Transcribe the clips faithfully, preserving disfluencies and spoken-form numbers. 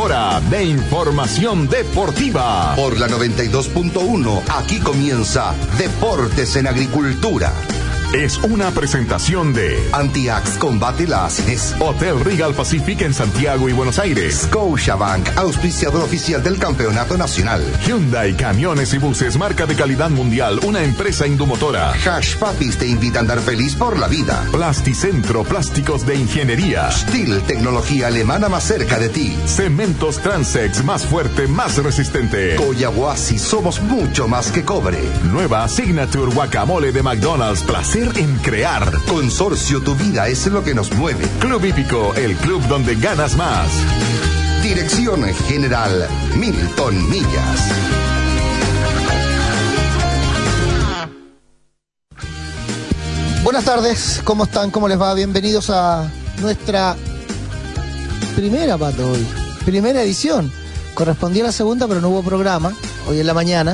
hora de información deportiva. Por la noventa y dos punto uno, aquí comienza Deportes en Agricultura. Es una presentación de Antiax combate la acidez. Hotel Regal Pacific en Santiago y Buenos Aires. Scotiabank, auspiciador oficial del Campeonato Nacional. Hyundai Camiones y Buses, marca de calidad mundial, una empresa indumotora. Hash Papis te invita a andar feliz por la vida. Plasticentro, plásticos de ingeniería. Steel, tecnología alemana más cerca de ti. Cementos Transex, más fuerte, más resistente. Coyahuasi, somos mucho más que cobre. Nueva Signature Guacamole de McDonald's, placer en crear. Consorcio, tu vida es lo que nos mueve. Club Hípico, el club donde ganas más. Dirección General Milton Millas. Buenas tardes, ¿cómo están? ¿Cómo les va? Bienvenidos a nuestra primera, Pato, hoy. Primera edición. Correspondía a la segunda, pero no hubo programa hoy en la mañana,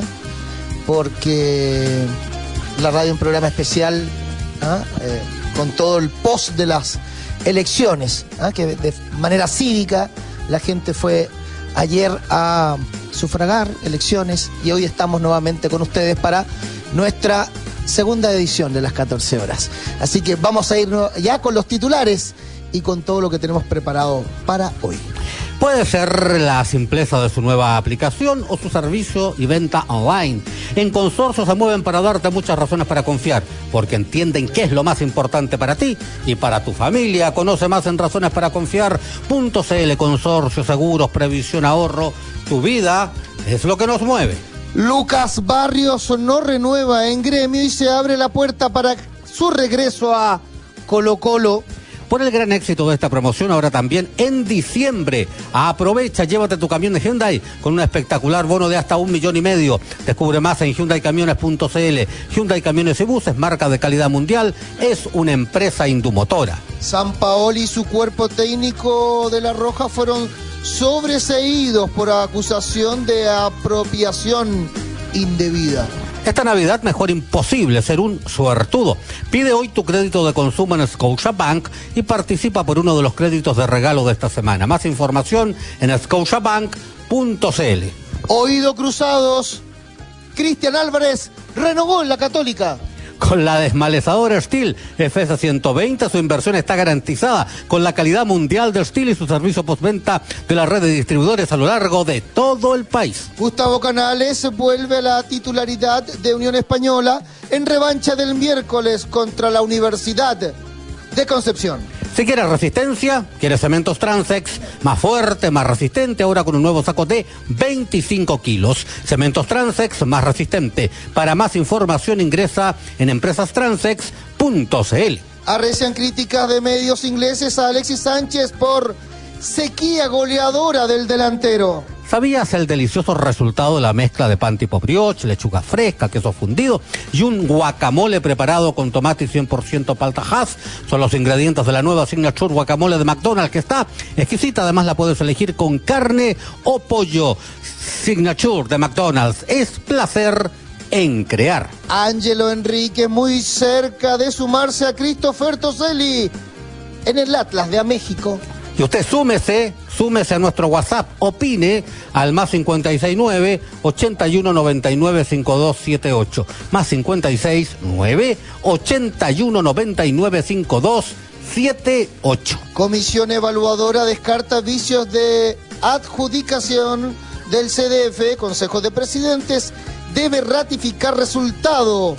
porque la radio, un programa especial, ¿ah? eh, con todo el post de las elecciones, ¿ah? que de manera cívica la gente fue ayer a sufragar elecciones y hoy estamos nuevamente con ustedes para nuestra segunda edición de las catorce horas. Así que vamos a ir ya con los titulares y con todo lo que tenemos preparado para hoy. Puede ser la simpleza de su nueva aplicación o su servicio y venta online. En Consorcio se mueven para darte muchas razones para confiar, porque entienden qué es lo más importante para ti y para tu familia. Conoce más en razones para confiar punto c l. Consorcio, seguros, previsión, ahorro. Tu vida es lo que nos mueve. Lucas Barrios no renueva en Gremio y se abre la puerta para su regreso a Colo Colo. Por el gran éxito de esta promoción, ahora también en diciembre. Aprovecha, llévate tu camión de Hyundai con un espectacular bono de hasta un millón y medio. Descubre más en hyundai camiones punto c l. Hyundai Camiones y Buses, marca de calidad mundial, es una empresa indumotora. Sampaoli y su cuerpo técnico de La Roja fueron sobreseídos por acusación de apropiación indebida. Esta Navidad mejor imposible ser un suertudo. Pide hoy tu crédito de consumo en Scotiabank y participa por uno de los créditos de regalo de esta semana. Más información en scotiabank punto c l. Oído cruzados, Cristian Álvarez renovó en la Católica. Con la desmalezadora Steel F S ciento veinte, su inversión está garantizada con la calidad mundial de Steel y su servicio postventa de la red de distribuidores a lo largo de todo el país. Gustavo Canales vuelve a la titularidad de Unión Española en revancha del miércoles contra la Universidad de Concepción. Si quieres resistencia, quieres cementos Transex, más fuerte, más resistente, ahora con un nuevo saco de veinticinco kilos. Cementos Transex, más resistente. Para más información ingresa en empresas transex punto c l. Arrecian críticas de medios ingleses a Alexis Sánchez por sequía goleadora del delantero. ¿Sabías el delicioso resultado de la mezcla de pan tipo brioche, lechuga fresca, queso fundido y un guacamole preparado con tomate y cien por ciento palta Hass? Son los ingredientes de la nueva Signature Guacamole de McDonald's, que está exquisita. Además la puedes elegir con carne o pollo. Signature de McDonald's, es placer en crear. Ángelo Enrique muy cerca de sumarse a Christopher Toselli en el Atlas de a México. Y usted súmese, súmese a nuestro WhatsApp, opine al más cincuenta y seis nueve, ochenta y uno noventa y nueve, cincuenta y dos setenta y ocho. Más cincuenta y seis nueve, ochenta y uno noventa y nueve, cincuenta y dos setenta y ocho. Comisión evaluadora descarta vicios de adjudicación del C D F. Consejo de Presidentes debe ratificar resultado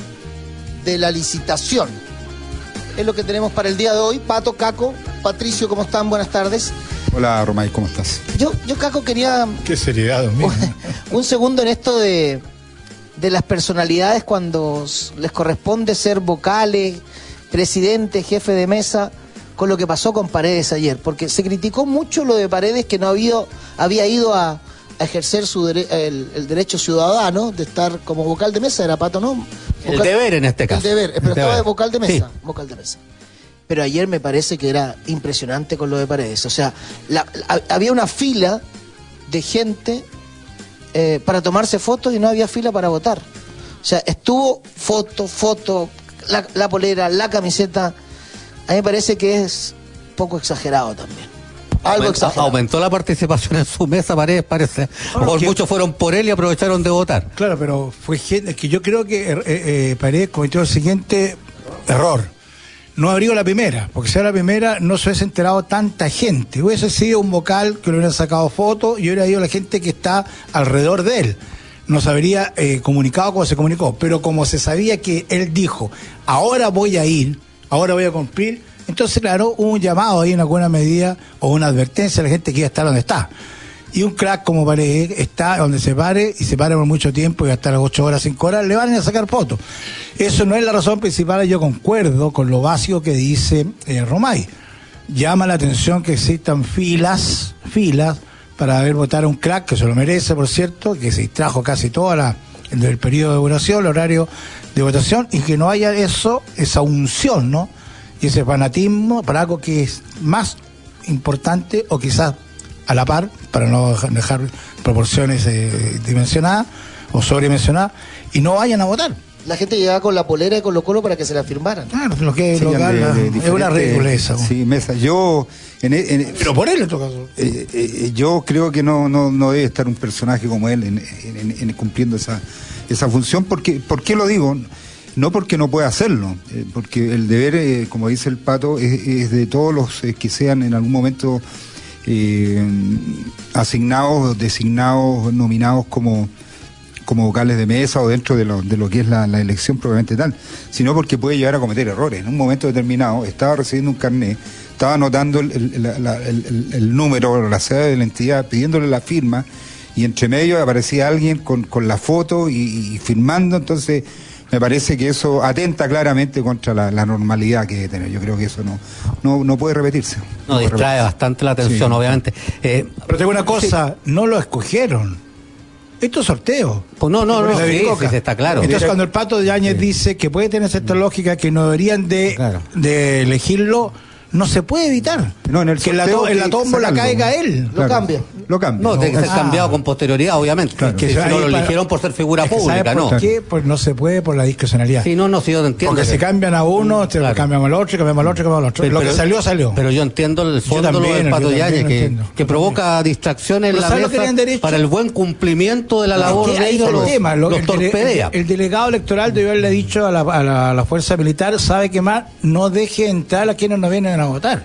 de la licitación. Es lo que tenemos para el día de hoy. Pato, Caco, Patricio, ¿cómo están? Buenas tardes. Hola, Romay, ¿cómo estás? Yo, yo Caco, quería... Qué seriedad, mismo. Un segundo en esto de, de las personalidades cuando les corresponde ser vocales, presidente, jefe de mesa, con lo que pasó con Paredes ayer. Porque se criticó mucho lo de Paredes, que no había, había ido a, a ejercer su dere, el, el derecho ciudadano de estar como vocal de mesa. Era Pato, ¿no? Vocal, el deber en este caso. El deber, pero el estaba deber. de vocal de mesa. Sí. Vocal de mesa. Pero ayer me parece que era impresionante con lo de Paredes. O sea, la, la, había una fila de gente eh, para tomarse fotos y no había fila para votar. O sea, estuvo foto, foto, la, la polera, la camiseta. A mí me parece que es poco exagerado también. Algo Aument- exagerado. Aumentó la participación en su mesa, Paredes, parece. Bueno, O que- muchos fueron por él y aprovecharon de votar. Claro, pero fue gente que yo creo que eh, eh, Paredes cometió el siguiente error. No abrió la primera, porque si era la primera no se hubiese enterado tanta gente. Hubiese sido un vocal que le hubieran sacado fotos y hubiera ido la gente que está alrededor de él. No se habría eh, comunicado como se comunicó, pero como se sabía que él dijo, ahora voy a ir, ahora voy a cumplir, entonces claro, hubo un llamado ahí en alguna medida o una advertencia a la gente que iba a estar donde está. Y un crack como Paredes está donde se pare y se pare por mucho tiempo y va a estar ocho horas, cinco horas, le van a ir a sacar fotos. Eso no es la razón principal, yo concuerdo con lo básico que dice eh, Romay. Llama la atención que existan filas, filas, para ver votar a un crack, que se lo merece, por cierto, que se distrajo casi todo la, el periodo de duración, el horario de votación, y que no haya eso, esa unción, ¿no? Y ese fanatismo para algo que es más importante o quizás a la par, para no dejar proporciones eh, dimensionadas o sobredimensionadas, y no vayan a votar. La gente llegaba con la polera de Colo Colo para que se la firmaran. Claro, lo que Señal lo que de- habla de es una diferentes- ridiculeza. Sí, Mesa. Yo, en, en- Pero por él en todo caso. eh, eh, yo creo que no, no, no debe estar un personaje como él en, en- en- en cumpliendo esa, esa función. Porque, ¿por qué lo digo? No porque no pueda hacerlo, eh, porque el deber, eh, como dice el Pato, es, es de todos los eh, que sean en algún momento eh, asignados, designados, nominados como, como vocales de mesa o dentro de lo, de lo que es la, la elección propiamente tal, sino porque puede llegar a cometer errores. En un momento determinado estaba recibiendo un carnet, estaba anotando el, el, la- la- el- el- el número, la sede de la entidad, pidiéndole la firma, y entre medio aparecía alguien con, con la foto y, y firmando. Entonces me parece que eso atenta claramente contra la, la normalidad que debe tener. Yo creo que eso no, no, no puede repetirse. No, puede distrae repetirse. bastante la atención, Sí. obviamente. Eh, Pero tengo una cosa, no lo escogieron. Esto es sorteo. Pues no, no, no, La sí, Biricoca. sí, está claro. Entonces Mira- cuando el Pato Yáñez dice que puede tener cierta lógica, que no deberían de, Claro. de elegirlo, no se puede evitar. No, en el que en la, sorteo to- en la hay que tómbola sacarlo. caiga él. Lo cambia. Lo cambia. No, tiene que ser Ah. cambiado con posterioridad, obviamente. Claro. Sí, Que si ahí no lo para- eligieron por ser figura Es que pública, ¿sabe ¿no? por qué? Pues no se puede por la discrecionalidad. Sí, no, no, sí, yo no entiendo. Porque que- se cambian a uno, se Claro. cambian al otro, cambiamos al otro, cambiamos al otro. Pero- lo pero- que salió, salió. Pero yo entiendo el fondo también, del yo Pato también Yáñez, lo que, entiendo. que provoca distracciones en Pero la ¿sabe lo que mesa tienen derecho? para el buen cumplimiento de la labor Es que de ahí ellos, está el los, tema. Lo- los el, dele- torpedea. el- el delegado electoral debió haberle dicho a la, a la- a la fuerza militar, sabe que más, no deje entrar a quienes no vienen a votar.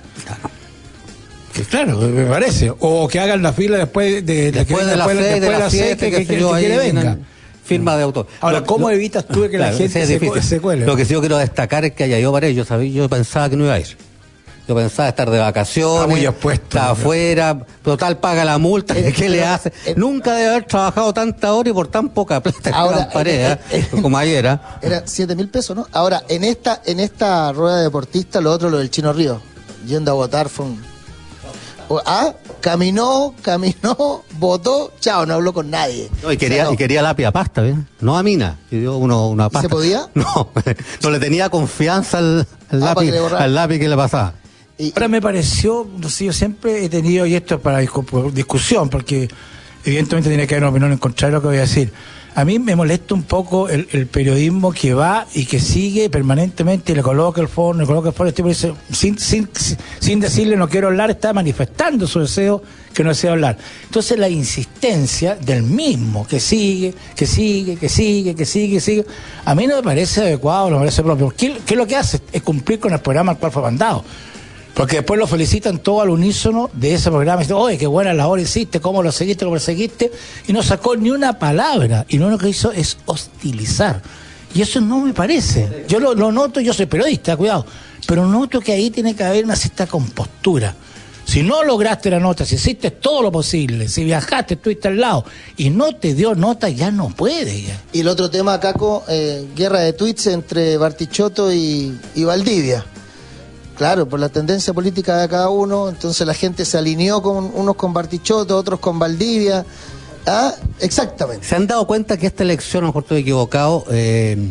Que claro, me parece. O que hagan la fila después de, Después de las después- seis, de después las las seis, siete, que, que que, sé que- yo, que ahí quiere venga. vienen firma de autor. Ahora, Lo- ¿cómo lo- evitas tú que la Claro, gente ese es se, difícil. cu- se cuele? Lo que sí yo quiero destacar es que haya ido Paredes. Yo sabía, yo pensaba que no iba a ir. Yo pensaba estar de vacaciones, Está muy expuesto, está ¿no? afuera, total paga la multa, Eh, ¿qué le pero, hace? eh, Nunca debe haber trabajado tanta hora y por tan poca plata que Ahora, dan Paredes, eh, eh, ¿eh? como ayer. ¿ah? Era siete mil pesos, ¿no? Ahora, en esta, en esta rueda de deportista, lo otro, lo del Chino Río, yendo a votar fue un... o- Ah, caminó, caminó, votó, chao, no habló con nadie. No, y O sea, quería, no. y quería lápida pasta, ¿bien? No a Mina. Pidió uno, una pasta. se podía? No, no le tenía confianza al, al Ah, para lápiz, que le borrara. al lápiz que le pasaba. Y- Ahora me pareció, no sé, yo siempre he tenido, y esto es para discu- por discusión, porque evidentemente tiene que haber una opinión en contrario a lo que voy a decir. A mí me molesta un poco el, el periodismo que va y que sigue permanentemente y le coloca el fondo, le coloca el fondo, el tipo dice, sin, sin, sin decirle no quiero hablar, está manifestando su deseo que no desea hablar. Entonces la insistencia del mismo, que sigue, que sigue, que sigue, que sigue, que sigue, a mí no me parece adecuado, no me parece propio. ¿Qué, qué es lo que hace? Es cumplir con el programa al cual fue mandado. Porque después lo felicitan todo al unísono de ese programa. Y dicen, oye, qué buena labor hiciste, cómo lo seguiste, cómo lo seguiste. Y no sacó ni una palabra. Y lo único que hizo es hostilizar. Y eso no me parece. Yo lo, lo noto, yo soy periodista, cuidado. Pero noto que ahí tiene que haber una cierta compostura. Si no lograste la nota, si hiciste todo lo posible, si viajaste, estuviste al lado y no te dio nota, ya no puede. Ya. Y el otro tema, Caco, eh, guerra de tweets entre Bartichotto y, y Valdivia. Claro, por la tendencia política de cada uno, entonces la gente se alineó con unos con Bartichotto, otros con Valdivia. Ah, exactamente. ¿Se han dado cuenta que esta elección, a lo mejor estoy equivocado, eh,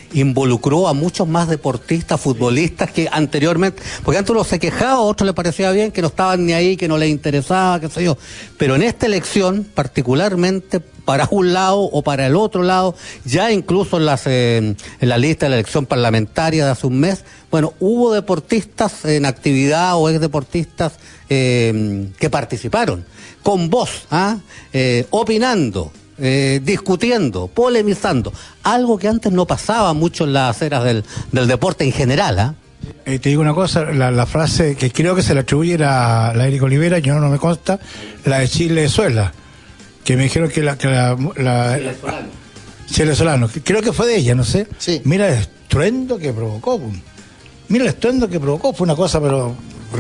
involucró a muchos más deportistas, futbolistas que anteriormente, porque antes uno se quejaba, a otros le parecía bien, que no estaban ni ahí, que no les interesaba, qué sé yo. Pero en esta elección, particularmente para un lado o para el otro lado, ya incluso en, las, eh, en la lista de la elección parlamentaria de hace un mes, bueno, hubo deportistas en actividad o ex deportistas eh, que participaron, con voz, ¿ah? eh, opinando, eh, discutiendo, polemizando, algo que antes no pasaba mucho en las aceras del, del deporte en general, ¿ah? Eh, te digo una cosa, la, la frase que creo que se le atribuye a la Erika Olivera, yo no, no me consta, la de Chile-Suela, que me dijeron que la... Que la, la Chile Solano, creo que fue de ella, no sé. Sí. Mira el estruendo que provocó. Mira el estruendo que provocó, fue una cosa, pero...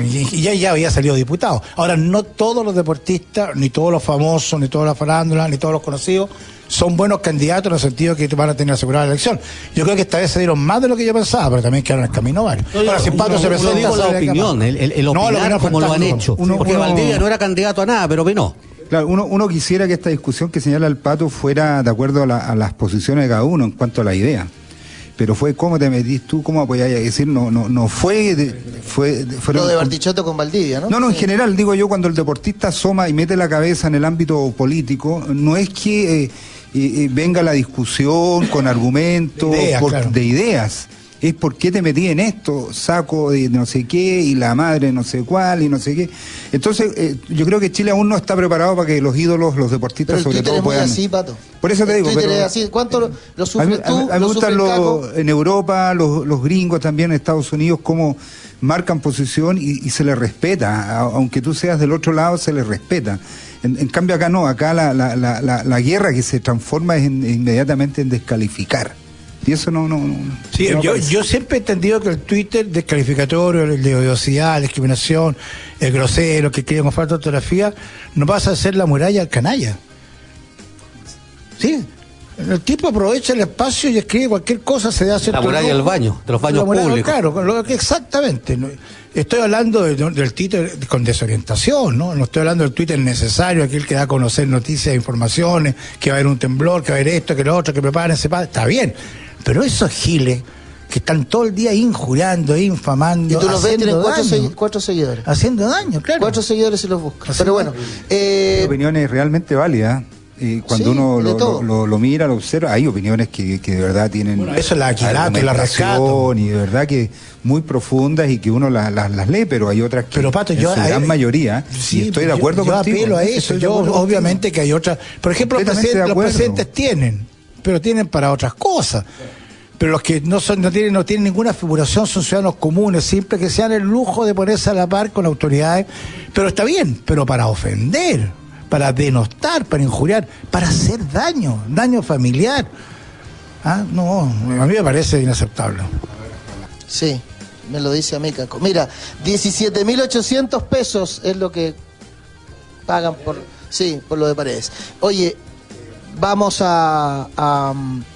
Y ya, ya había salido diputado. Ahora, no todos los deportistas, ni todos los famosos, ni todas las farándulas, ni todos los conocidos, son buenos candidatos en el sentido que van a tener asegurada la elección. Yo creo que esta vez se dieron más de lo que yo pensaba, pero también quedaron en el camino varios. No, Ahora, si Pato se presenta... la opinión, el, el, el opinar no, como lo han hecho. Uno, porque uno... Valdivia no era candidato a nada, pero opinó. Claro, uno, uno quisiera que esta discusión que señala el Pato fuera de acuerdo a, la, a las posiciones de cada uno en cuanto a la idea. Pero fue cómo te metís tú, cómo apoyás, es decir, no, no, no fue, de, fue, fueron, lo de Bartichotto con Valdivia, ¿no? No, no, en sí. general, digo yo, cuando el deportista asoma y mete la cabeza en el ámbito político, no es que eh, eh, venga la discusión con argumentos, de ideas, por, claro. de ideas. Es por qué te metí en esto, saco de no sé qué, y la madre no sé cuál, y no sé qué. Entonces, eh, yo creo que Chile aún no está preparado para que los ídolos, los deportistas, pero el sobre Twitter todo, es muy puedan... así, Pato. Por eso te el digo, Twitter pero... es así. ¿Cuánto lo, lo sufres tú? A mí, a mí me gustan los, en Europa, los, los gringos también en Estados Unidos, cómo marcan posición y, y se les respeta. A, aunque tú seas del otro lado, se les respeta. En, en cambio acá no, acá la, la, la, la, la guerra que se transforma es en, inmediatamente en descalificar. Y eso no... no, no sí, no yo, yo siempre he entendido que el Twitter descalificatorio, el de odiosidad, la discriminación, el grosero, que quiere con falta de ortografía, no pasa a ser la muralla al canalla. Sí, el tipo aprovecha el espacio y escribe cualquier cosa, se da a hacer... La muralla del baño, de los baños muralla, públicos. Claro, lo que exactamente. Estoy hablando de, del Twitter con desorientación, ¿no? No estoy hablando del Twitter necesario, aquel que da a conocer noticias, informaciones, que va a haber un temblor, que va a haber esto, que lo otro, que prepárense, está bien. Pero esos giles que están todo el día injuriando, infamando, y tú los ves, tienen cuatro, daño, cuatro seguidores. Haciendo daño, claro. Cuatro seguidores y los buscan. Haciendo Pero bueno, eh... hay opiniones realmente válidas. Y cuando sí, uno lo, lo, lo, lo mira, lo observa, hay opiniones que, que de verdad tienen... Bueno, eso es la aquilato y la rescato. Y de verdad que muy profundas y que uno las la, las lee, pero hay otras que pero, Pato, en yo, su gran mayoría, sí, y estoy de acuerdo yo, contigo. Yo apelo a eso, yo obviamente contigo. Que hay otras... Por ejemplo, los presidentes, los presidentes tienen, pero tienen para otras cosas. Pero los que no son no tienen no tienen ninguna figuración son ciudadanos comunes, siempre que sean el lujo de ponerse a la par con autoridades. Pero está bien, pero para ofender, para denostar, para injuriar, para hacer daño, daño familiar. Ah, no, a mí me parece inaceptable. Sí, me lo dice a mí, Caco. Mira, diecisiete mil ochocientos pesos es lo que pagan por, sí, por lo de Paredes. Oye, vamos a... a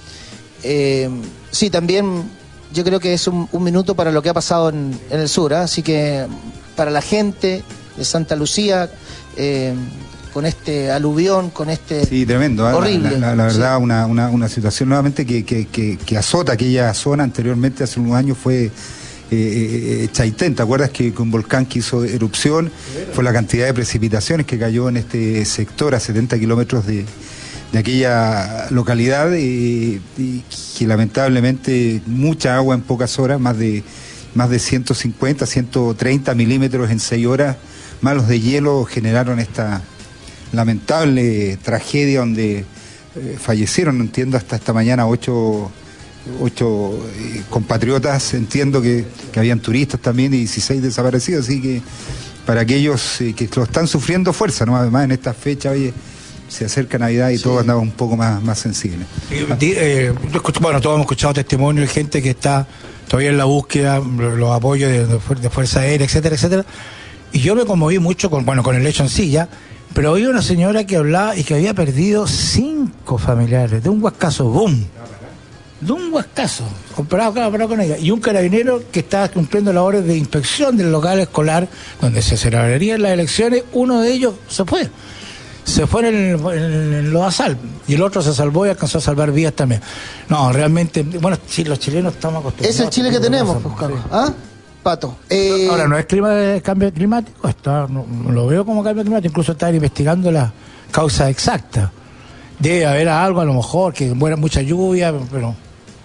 eh, sí, también yo creo que es un, un minuto para lo que ha pasado en, en el sur, ¿eh? Así que para la gente de Santa Lucía... Eh, con este aluvión, con este... Sí, tremendo. Horrible. La, la, la verdad, sí. una, una, una situación nuevamente que, que, que, que azota aquella zona anteriormente, hace unos años fue eh, eh, Chaitén. ¿Te acuerdas que un volcán que hizo erupción? Fue la cantidad de precipitaciones que cayó en este sector a setenta kilómetros de, de aquella localidad y, y que lamentablemente mucha agua en pocas horas, más de, más de ciento cincuenta, ciento treinta milímetros en seis horas, malos de hielo generaron esta... lamentable tragedia donde eh, fallecieron, entiendo, hasta esta mañana ocho, ocho eh, compatriotas, entiendo que, que habían turistas también y dieciséis desaparecidos, así que para aquellos eh, que lo están sufriendo fuerza, ¿no? Además en esta fecha, oye, se acerca Navidad y sí. Todos andamos un poco más, más sensibles. Eh, eh, bueno, todos hemos escuchado testimonios de gente que está todavía en la búsqueda, los apoyos de, de Fuerza Aérea, etcétera, etcétera, y yo me conmoví mucho con, bueno, con el hecho en sí ya. Pero oí una señora que hablaba y que había perdido cinco familiares de un huascazo, boom, de un huascazo, comparado, comparado con ella, y un carabinero que estaba cumpliendo labores de inspección del local escolar donde se celebrarían las elecciones, uno de ellos se fue. se fue en el, en el lodazal, y el otro se salvó y alcanzó a salvar vidas también. No, realmente, bueno, si los chilenos estamos acostumbrados. Es el Chile que tenemos, pues, Carlos. ¿Ah? Pato. Eh... Ahora, no es clima de cambio climático, está, no, no lo veo como cambio climático, incluso están investigando la causa exacta. Debe haber algo, a lo mejor, que muera mucha lluvia, pero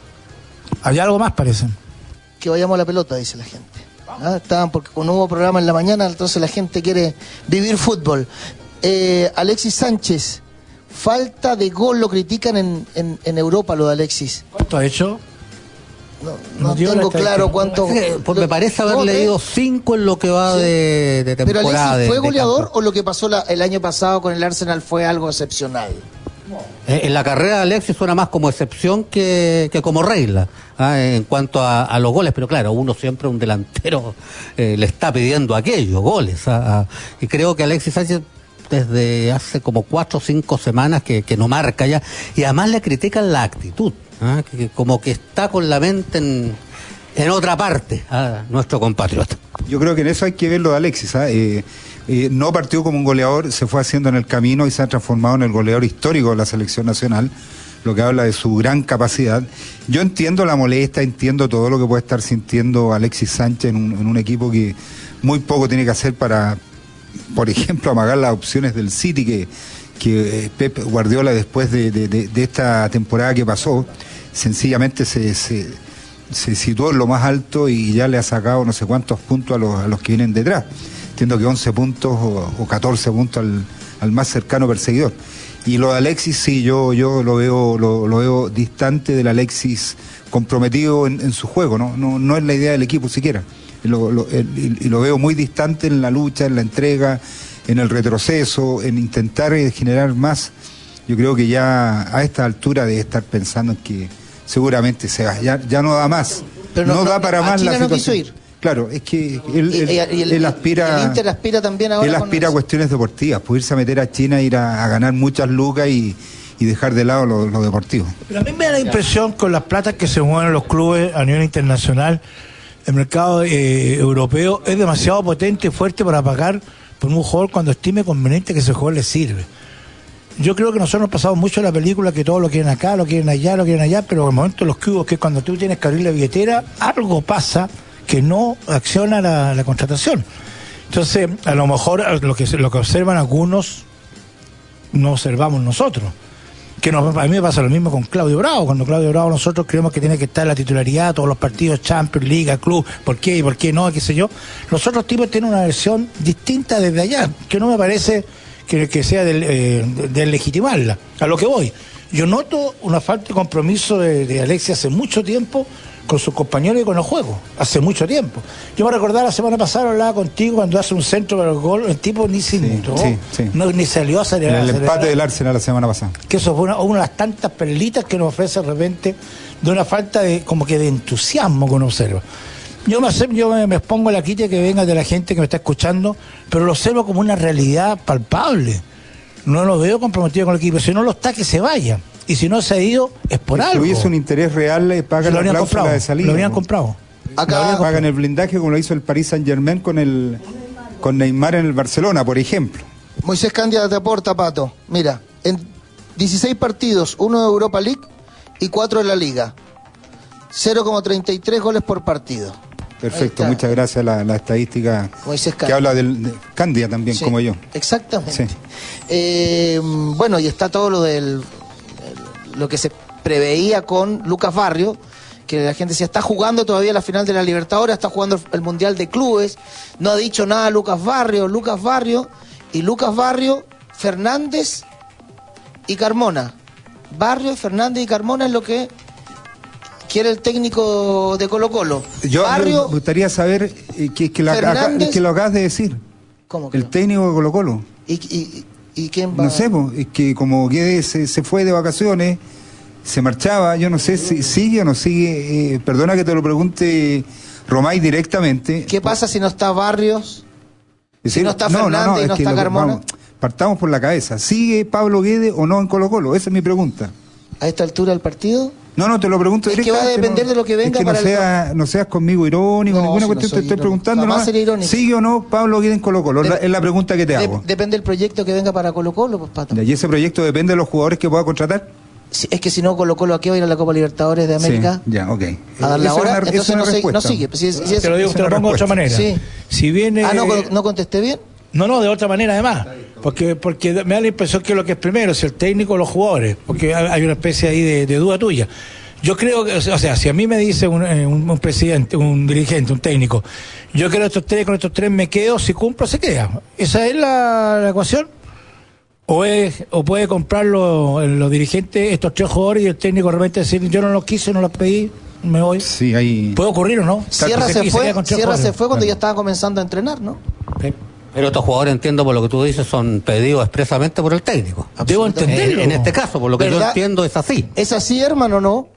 había algo más, parece. Que vayamos a la pelota, dice la gente. ¿Ah? Estaban porque con un nuevo programa en la mañana, entonces la gente quiere vivir fútbol. Eh, Alexis Sánchez, falta de gol, lo critican en, en, en Europa lo de Alexis. ¿Cuánto ha hecho? No, no tengo claro cuánto. Pues me parece haber leído cinco en lo que va sí. de, de temporada. ¿Pero Alexis fue de, goleador de o lo que pasó la, el año pasado con el Arsenal fue algo excepcional? En la carrera de Alexis suena más como excepción que, que como regla, ¿ah? En cuanto a, a los goles, pero claro, uno siempre, un delantero, eh, le está pidiendo aquello, goles. ¿Ah? Y creo que Alexis Sánchez desde hace como cuatro o cinco semanas que, que no marca ya, y además le critican la actitud, ¿ah? que, como que está con la mente en, en otra parte, a nuestro compatriota. Yo creo que en eso hay que ver lo de Alexis, ¿ah? eh, Eh, no partió como un goleador, se fue haciendo en el camino y se ha transformado en el goleador histórico de la selección nacional, lo que habla de su gran capacidad. Yo entiendo la molestia, entiendo todo lo que puede estar sintiendo Alexis Sánchez en un, en un equipo que muy poco tiene que hacer para, por ejemplo, amagar las opciones del City, que, que eh, Pep Guardiola, después de, de, de, de esta temporada que pasó, sencillamente se, se, se situó en lo más alto y ya le ha sacado no sé cuántos puntos a los, a los que vienen detrás. Entiendo que once puntos o, o catorce puntos al, al más cercano perseguidor. Y lo de Alexis, sí, yo yo lo veo lo, lo veo distante del Alexis comprometido en, en su juego, ¿no? No no es la idea del equipo siquiera. Y lo, lo, el, y lo veo muy distante en la lucha, en la entrega, en el retroceso, en intentar generar más. Yo creo que ya a esta altura debe estar pensando en que seguramente se va. Ya, ya no da más. Pero no, no, no da para más Chile la no situación. Quiso ir. Claro, es que él, y, él, y el, él aspira. El Inter aspira también ahora. Él aspira a cuestiones deportivas, pues irse a meter a China, ir a, a ganar muchas lucas y, y dejar de lado lo, lo deportivo. Pero a mí me da la impresión, con las platas que se mueven los clubes a nivel internacional, el mercado eh, europeo es demasiado potente y fuerte para pagar por un jugador cuando estime conveniente que ese jugador le sirve. Yo creo que nosotros nos pasamos mucho en la película que todos lo quieren acá, lo quieren allá, lo quieren allá, pero en el momento de los cubos, que es cuando tú tienes que abrir la billetera, algo pasa que no acciona la, la contratación. Entonces, a lo mejor lo que, lo que observan algunos, no observamos nosotros. Que nos, a mí me pasa lo mismo con Claudio Bravo. Cuando Claudio Bravo nosotros creemos que tiene que estar en la titularidad, todos los partidos, Champions, Liga, Club, ¿por qué y por qué no? ¿Qué sé yo? Los otros tipos tienen una versión distinta desde allá, que no me parece que, que sea del, eh, de legitimarla. A lo que voy. Yo noto una falta de compromiso de, de Alexis hace mucho tiempo con sus compañeros y con los juegos, hace mucho tiempo. Yo me recordaba la semana pasada, hablaba contigo cuando hace un centro para el gol, el tipo ni se inmutó, sí, sí, sí. no, ni salió a acelerar. El acelerar. empate del Arsenal la semana pasada. Que eso fue una, una de las tantas perlitas que nos ofrece de repente, de una falta de como que de entusiasmo que uno observa. Yo me, yo me, me expongo a la quita que venga de la gente que me está escuchando, pero lo observo como una realidad palpable. No lo veo comprometido con el equipo, si no lo está, que se vaya. Y si no se ha ido, es por algo. Si hubiese un interés real, le pagan la cláusula de salida. Lo habrían comprado. Acá pagan el blindaje como lo hizo el Paris Saint-Germain con el con Neymar en el Barcelona, por ejemplo. Moisés Cándido te aporta, Pato. Mira, en dieciséis partidos, uno de Europa League y cuatro de la Liga. cero coma treinta y tres goles por partido. Perfecto, muchas gracias. La, la estadística que habla del de Cándido también, sí, como yo. Exactamente. Sí. Eh, bueno, y está todo lo del lo que se preveía con Lucas Barrio, que la gente decía, está jugando todavía la final de la Libertadores, está jugando el Mundial de Clubes, no ha dicho nada Lucas Barrio, Lucas Barrio, y Lucas Barrio, Fernández y Carmona. Barrio, Fernández y Carmona es lo que quiere el técnico de Colo Colo. Yo Barrio, me gustaría saber eh, que, que, lo acá, que lo acabas de decir. ¿Cómo que el no? técnico de Colo Colo. ¿Y, y, y quién va? No sé, pues, es que como que se, se fue de vacaciones, se marchaba, yo no sé si sigue o no sigue. Eh, perdona que te lo pregunte Romay directamente. ¿Qué pasa si no está Barrios? Es si decir, no está no, Fernández no, no, y no es que está lo, Carmona. Vamos, partamos por la cabeza. ¿Sigue Pablo Guedes o no en Colo Colo? Esa es mi pregunta. ¿A esta altura del partido? No, no, te lo pregunto es que va a depender no, de lo que venga es que para no, sea, no seas conmigo irónico, no, ninguna si cuestión, no te estoy irónico. preguntando Jamás nomás. seré irónico. ¿Sigue o no Pablo Guida en Colo Colo? De, es la pregunta que te de, hago. Depende del proyecto que venga para Colo Colo, pues, Pato. ¿Y ese proyecto depende de los jugadores que pueda contratar? Si, es que si no, Colo Colo aquí va a ir a la Copa Libertadores de América. Sí, ya, ok. A dar la Esa hora, es una- entonces esa es no, una sigue, no respuesta. sigue. Si, si es- Te lo digo, te lo pongo de otra manera. Sí. Si viene... Ah, no, no contesté bien. No, no, de otra manera además, porque porque me da la impresión que lo que es primero, si el técnico o los jugadores, porque hay hay una especie ahí de, de duda tuya. Yo creo que, o sea, si a mí me dice un, eh, un, un presidente, un dirigente, un técnico, yo creo estos tres, con estos tres me quedo, si cumplo se queda. ¿Esa es la, la ecuación? O es, o puede comprarlo los dirigentes, estos tres jugadores, y el técnico de repente decir, yo no los quise, no los pedí, me voy. Sí, ahí... ¿Puede ocurrir o no? Sierra Y se queda fue, con tres Sierra se jugadores. fue cuando Claro. ya estaba comenzando a entrenar, ¿no? Sí. Pero estos jugadores, entiendo por lo que tú dices, son pedidos expresamente por el técnico. Debo En, entenderlo. en este caso, por lo que yo ¿Verdad? entiendo, es así. ¿Es así, hermano, no?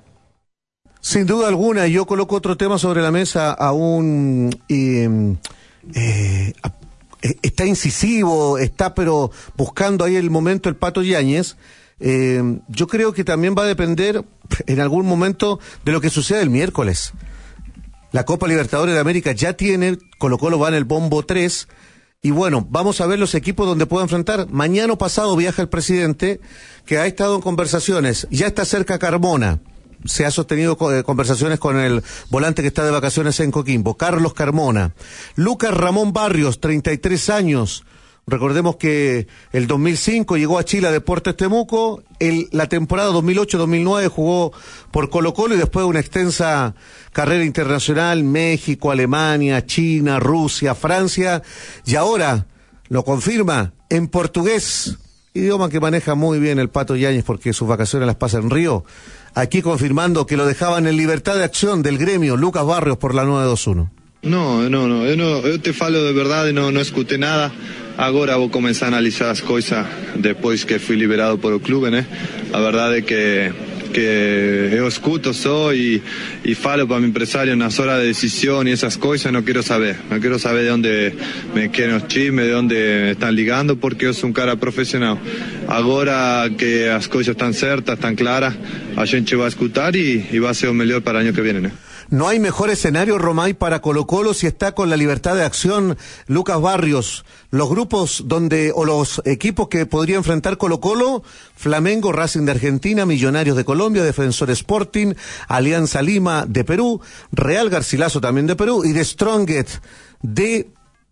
Sin duda alguna, yo coloco otro tema sobre la mesa aún eh, eh, a- eh, está incisivo, está pero buscando ahí el momento el Pato Yáñez. Eh, yo creo que también va a depender en algún momento de lo que suceda el miércoles. La Copa Libertadores de América ya tiene, Colo Colo va en el bombo tres, y bueno, vamos a ver los equipos donde pueda enfrentar. Mañana o pasado viaja el presidente, que ha estado en conversaciones, ya está cerca Carmona. Se ha sostenido co- conversaciones con el volante que está de vacaciones en Coquimbo, Carlos Carmona. Lucas Ramón Barrios, treinta y tres años. Recordemos que el dos mil cinco llegó a Chile a Deportes Temuco, el, la temporada dos mil ocho dos mil nueve jugó por Colo Colo y después una extensa carrera internacional, México, Alemania, China, Rusia, Francia, y ahora lo confirma en portugués, idioma que maneja muy bien el Pato Yáñez porque sus vacaciones las pasa en Río, aquí confirmando que lo dejaban en libertad de acción del gremio, Lucas Barrios por la nueve dos uno. No, no, no, eu, não, eu te falo de verdade, não, não escutei nada. Agora vou começar a analisar as coisas depois que fui liberado por o clube, né? A verdade é que, que eu escuto só e, e falo para o empresário nas horas de decisão e essas coisas, não quero saber. Não quero saber de onde me querem os chismes, de onde me estão ligando, porque eu sou um cara profissional. Agora que as coisas estão certas, estão claras, a gente vai escutar e, e vai ser o melhor para o ano que vem, né? No hay mejor escenario, Romay, para Colo Colo si está con la libertad de acción Lucas Barrios. Los grupos donde, o los equipos que podría enfrentar Colo Colo, Flamengo, Racing de Argentina, Millonarios de Colombia, Defensor Sporting, Alianza Lima de Perú, Real Garcilaso también de Perú y The Strongest de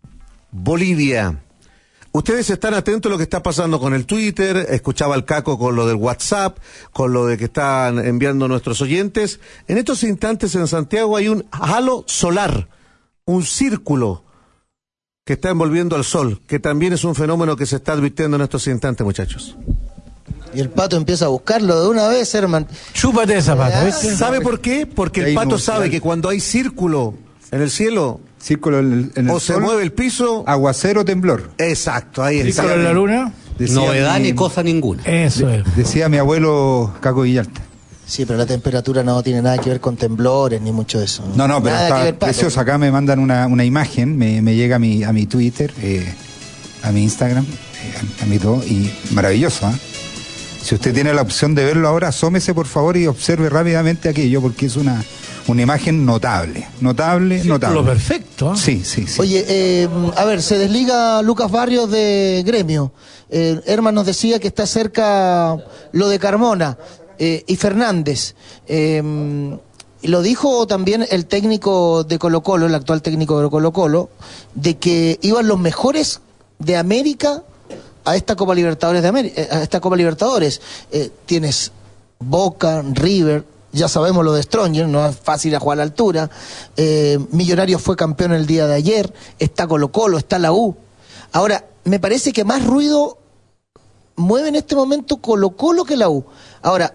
Bolivia. Ustedes están atentos a lo que está pasando con el Twitter, escuchaba al Caco con lo del WhatsApp, con lo de que están enviando nuestros oyentes. En estos instantes en Santiago hay un halo solar, un círculo que está envolviendo al sol, que también es un fenómeno que se está advirtiendo en estos instantes, muchachos. Y el Pato empieza a buscarlo de una vez, hermano. Chúpate esa pata, ¿viste? ¿Sabe por qué? Porque el Ahí Pato no, sabe claro. que cuando hay círculo en el cielo, Círculo en el, en el o se sol, mueve el piso, aguacero, temblor. exacto, ahí está. Círculo en la luna. Decía Novedad mi- ni cosa ninguna. Eso es. Decía mi abuelo Caco Villalta. Sí, pero la temperatura no tiene nada que ver con temblores ni mucho de eso. No, no, pero Nada está que ver, Pato. precioso. Acá me mandan una, una imagen, me, me llega a mi, a mi Twitter, eh, a mi Instagram, eh, a, a mi todo, y maravilloso, ¿ah? Si usted tiene la opción de verlo ahora, asómese por favor y observe rápidamente aquello, porque es una, una imagen notable, notable, notable. Lo perfecto. ¿eh? Sí, sí, sí. Oye, eh, a ver, se desliga Lucas Barrios de Gremio. Eh, Herman nos decía que está cerca lo de Carmona eh, y Fernández. Eh, lo dijo también el técnico de Colo Colo, el actual técnico de Colo Colo, de que iban los mejores de América a esta Copa Libertadores de América, a esta Copa Libertadores. Eh, tienes Boca, River, ya sabemos lo de Stronger, no es fácil a jugar a la altura. Eh, Millonarios fue campeón el día de ayer, está Colo Colo, está la U. Ahora, me parece que más ruido mueve en este momento Colo Colo que la U. Ahora,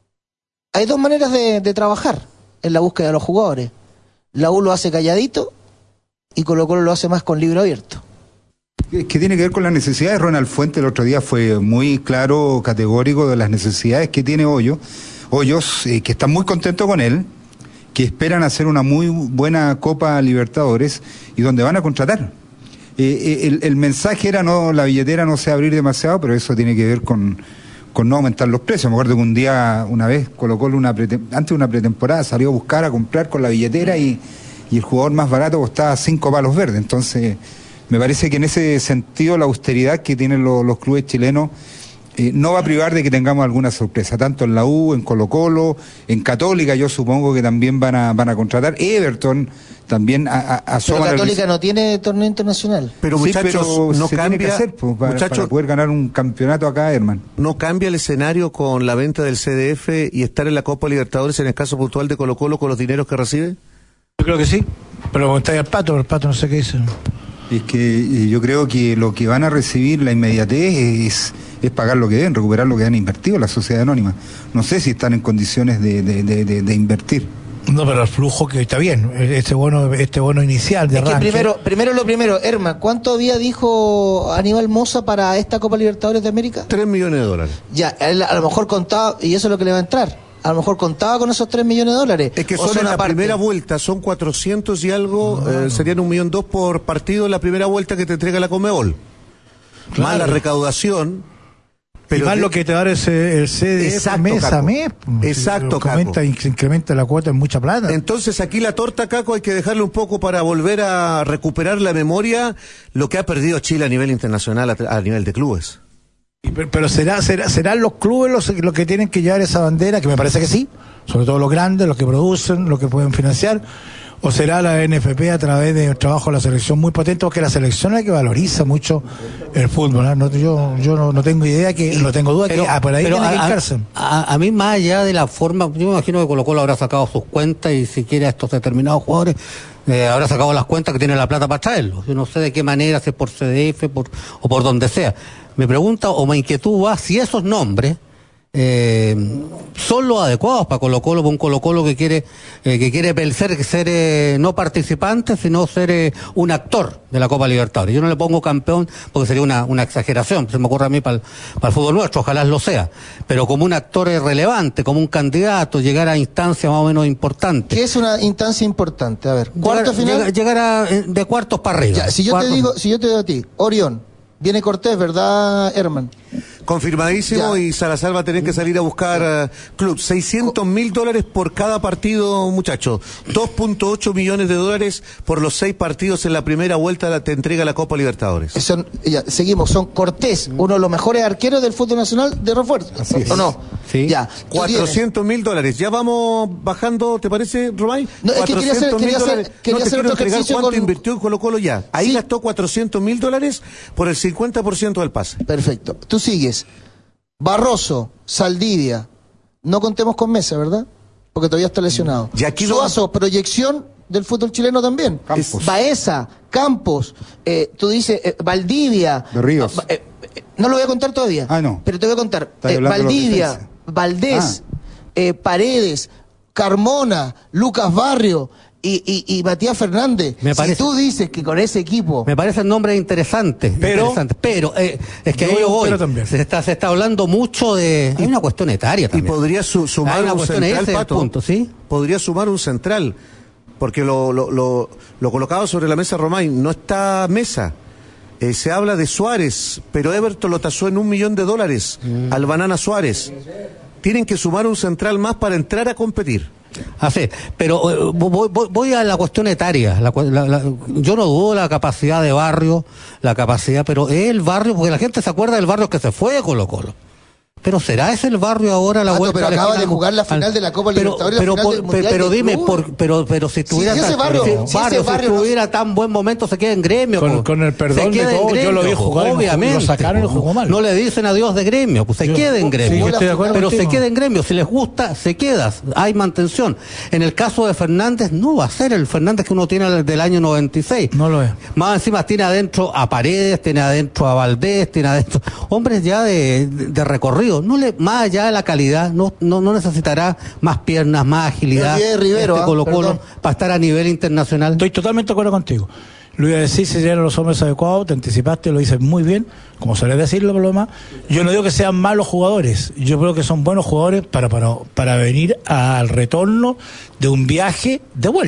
hay dos maneras de, de trabajar en la búsqueda de los jugadores. La U lo hace calladito y Colo Colo lo hace más con libro abierto. Es que tiene que ver con las necesidades. Ronald Fuente el otro día fue muy claro, categórico de las necesidades que tiene Hoyo. Hoyos, eh, que están muy contentos con él, que esperan hacer una muy buena Copa Libertadores y donde van a contratar. Eh, eh, el, el mensaje era no, la billetera no se va a abrir demasiado, pero eso tiene que ver con, con no aumentar los precios. Me acuerdo que un día, una vez, Colo-Colo, una pretem- antes de una pretemporada, salió a buscar, a comprar con la billetera y, y el jugador más barato costaba cinco palos verdes. Entonces, me parece que en ese sentido la austeridad que tienen los, los clubes chilenos eh, no va a privar de que tengamos alguna sorpresa, tanto en la U, en Colo-Colo, en Católica, yo supongo que también van a van a contratar. Everton también a, a, asoma. Pero la- Católica no tiene torneo internacional. Pero Sí, muchachos, pero no se tiene que cambia, hacer, pues, para, muchachos, para poder ganar un campeonato acá, hermano. no cambia el escenario con la venta del C D F y estar en la Copa Libertadores en el caso puntual de Colo-Colo con los dineros que recibe. Yo creo que sí. Pero preguntáis al Pato, pero el Pato no sé qué dice. Es que eh, yo creo que lo que van a recibir la inmediatez es, es pagar lo que deben, recuperar lo que han invertido la sociedad anónima. No sé si están en condiciones de, de, de, de, de invertir. No, pero el flujo que está bien. Este bono, este bono inicial de Es que arranque. primero, primero lo primero, Herman, ¿cuánto había dijo Aníbal Mosa para esta Copa Libertadores de América? Tres millones de dólares. Ya, él a lo mejor contaba, y eso es lo que le va a entrar, a lo mejor contaba con esos tres millones de dólares. Es que ¿O son en la aparte? primera vuelta, son cuatrocientos y algo, eh, serían un millón dos por partido en la primera vuelta que te entrega la Conmebol. Más Claro. la recaudación. Pero y más de- lo que te da el, C- el C D F Exacto, mes Caco. a mes. Exacto, Se aumenta, Caco. se incrementa la cuota en mucha plata. Entonces aquí la torta, Caco, hay que dejarle un poco para volver a recuperar la memoria lo que ha perdido Chile a nivel internacional, a, a nivel de clubes. Y Pero, pero será, será, serán los clubes los, los que tienen que llevar esa bandera, que me parece que sí, sobre todo los grandes, los que producen, los que pueden financiar, o será la N F P a través del trabajo de la selección muy potente, porque la selección es la que valoriza mucho el fútbol, ¿eh? No, yo yo no, no tengo idea, que no tengo duda Pero- que ah, por ahí pero tiene que a, hincarse. a- a mí, más allá de la forma, yo me imagino que Colo-Colo habrá sacado sus cuentas y si quiere a estos determinados jugadores eh, habrá sacado las cuentas que tiene la plata para traerlos. Yo no sé de qué manera, si es por C D F por, o por donde sea. Mi pregunta o mi inquietud va si esos nombres eh, son los adecuados para Colo-Colo, para un Colo-Colo que quiere eh, que quiere ser, ser eh, no participante, sino ser eh, un actor de la Copa Libertadores. Yo no le pongo campeón porque sería una, una exageración, se me ocurre a mí para el, para el fútbol nuestro, ojalá lo sea, pero como un actor eh, relevante, como un candidato, llegar a instancias más o menos importantes. ¿Qué es una instancia importante? A ver, cuarto Llegar, final. llegar- llegar a, eh, de cuartos para arriba. Ya, si yo Cuartos- te digo, si yo te digo a ti, Orión, viene Cortés, ¿verdad, Herman? Confirmadísimo, Ya. y Salazar va a tener que salir a buscar eh, club. seiscientos mil dólares por cada partido, muchachos. dos punto ocho millones de dólares por los seis partidos en la primera vuelta la- te entrega la Copa Libertadores. Son, ya, seguimos, son Cortés, uno de los mejores arqueros del fútbol nacional de refuerzo. Así es. ¿O no? Sí. Ya. tú tienes- cuatrocientos mil dólares. Ya vamos bajando, ¿te parece, Romay? No, es que quería hacer- cuatrocientos mil quería hacer- dólares. quería No te hacer quiero otro entregar ejercicio cuánto con- invirtió en Colo Colo ya. Ahí Sí. gastó cuatrocientos mil dólares por el cincuenta por ciento del pase. Perfecto. Tú sigues. Barroso, Saldivia. No contemos con Mesa, ¿verdad? Porque todavía está lesionado. Y aquí no- Suazo, proyección del fútbol chileno también. Campos. Baeza, Campos, eh, tú dices eh, Valdivia. De Ríos. Ah, eh, eh, no lo voy a contar todavía. Ah, no. Pero te voy a contar. Estás Eh, hablando de los Valdivia, defensas. Valdés, Ah. eh, Paredes, Carmona, Lucas Barrio y, y, y Matías Fernández. Me parece- Si tú dices que con ese equipo. Me parecen nombres interesantes, Pero- interesantes, pero eh, es que Yo ahí yo voy a un voy. pero también. Se está, se está hablando mucho de. Hay una cuestión etaria Y también. podría su- sumar Hay una un cuestión, central, ese es el Pato. punto, ¿sí? Podría sumar un central. Porque lo, lo, lo, lo colocado sobre la mesa, Romay, no está Mesa. Eh, se habla de Suárez, pero Everton lo tasó en un millón de dólares al Banana Suárez. Tienen que sumar un central más para entrar a competir. Así, pero eh, voy, voy- voy a la cuestión etaria. La cu- la- la- yo no dudo la capacidad de Barrio, la capacidad, pero es el barrio, porque la gente se acuerda del barrio que se fue de Colo Colo. Pero ¿será ese el barrio ahora la Pato, vuelta pero a la acaba esquina? de jugar la final de la Copa Pero- Libertadores, la pero, final por- del pero, Mundial pero de dime, Club. por, pero, pero si tuviera si ese tan, barrio- si- si ese barrio, barrio si no- tuviera tan buen momento se queda en gremio. Con- pues. con el perdón Se queda de en todo, yo lo vi gremio, jugar y no jugó- obviamente. lo sacaron y no jugó mal. No le dicen adiós de gremio, pues se Yo- queda en sí, gremio. yo estoy de acuerdo pero se contigo. queda en gremio, si les gusta, se queda, hay mantención. En el caso de Fernández, no va a ser el Fernández que uno tiene del año noventa y seis. No lo es. Más encima tiene adentro a Paredes, tiene adentro a Valdés, tiene adentro hombres ya de, de, de recorrido. No le, más allá de la calidad, no, no, no necesitará más piernas, más agilidad. Me olvidé de Rivero, este ah, Colo-Colo perdón. para estar a nivel internacional. Estoy totalmente de acuerdo contigo. Lo iba a decir si eran los hombres adecuados, te anticipaste, lo dices muy bien, como suele decirlo por lo demás. Yo no digo que sean malos jugadores, yo creo que son buenos jugadores para, para, para venir al retorno de un viaje de vuelta.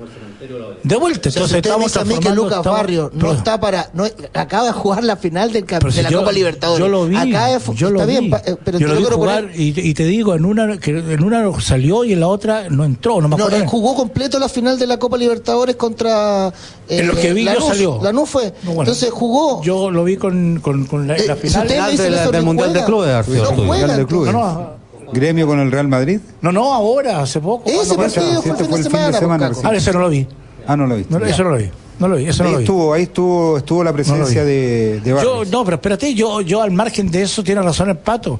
De vuelta, O sea, entonces si usted me estamos dice a mí que transformando- Lucas estamos- Barrio no pero- está para... No, acaba de jugar la final del, cap- pero de si la yo- Copa Libertadores. Yo lo vi, Acaba de fu- yo está lo bien, vi. pa- eh, pero yo yo lo vi quiero jugar poner- y, y te digo, en una que en una salió y en la otra no entró, no me No, acuerdo. él jugó completo la final de la Copa Libertadores contra... eh, En lo que vi yo Lanús. salió. Lanús fue. No, bueno, Entonces jugó... Yo lo vi con, con, con la, Eh, la si final. usted me dice del- eso, del ni Mundial juega. de Clubes, Arturo. No Mundial juega. de Clubes. No, no, Gremio con el Real Madrid. no, no, ahora, hace poco. Ese cuando fue- partido sí, fue el este fin fue de el fin de semana. semana, pues, sí. Caco. Ah, ese no lo vi. Ah, no lo viste. No, eso no lo vi. No lo vi, eso no ahí lo vi. estuvo, ahí estuvo, estuvo la presencia vi. de, de Yo, Barrios. no, pero espérate, yo, yo al margen de eso tiene razón el Pato.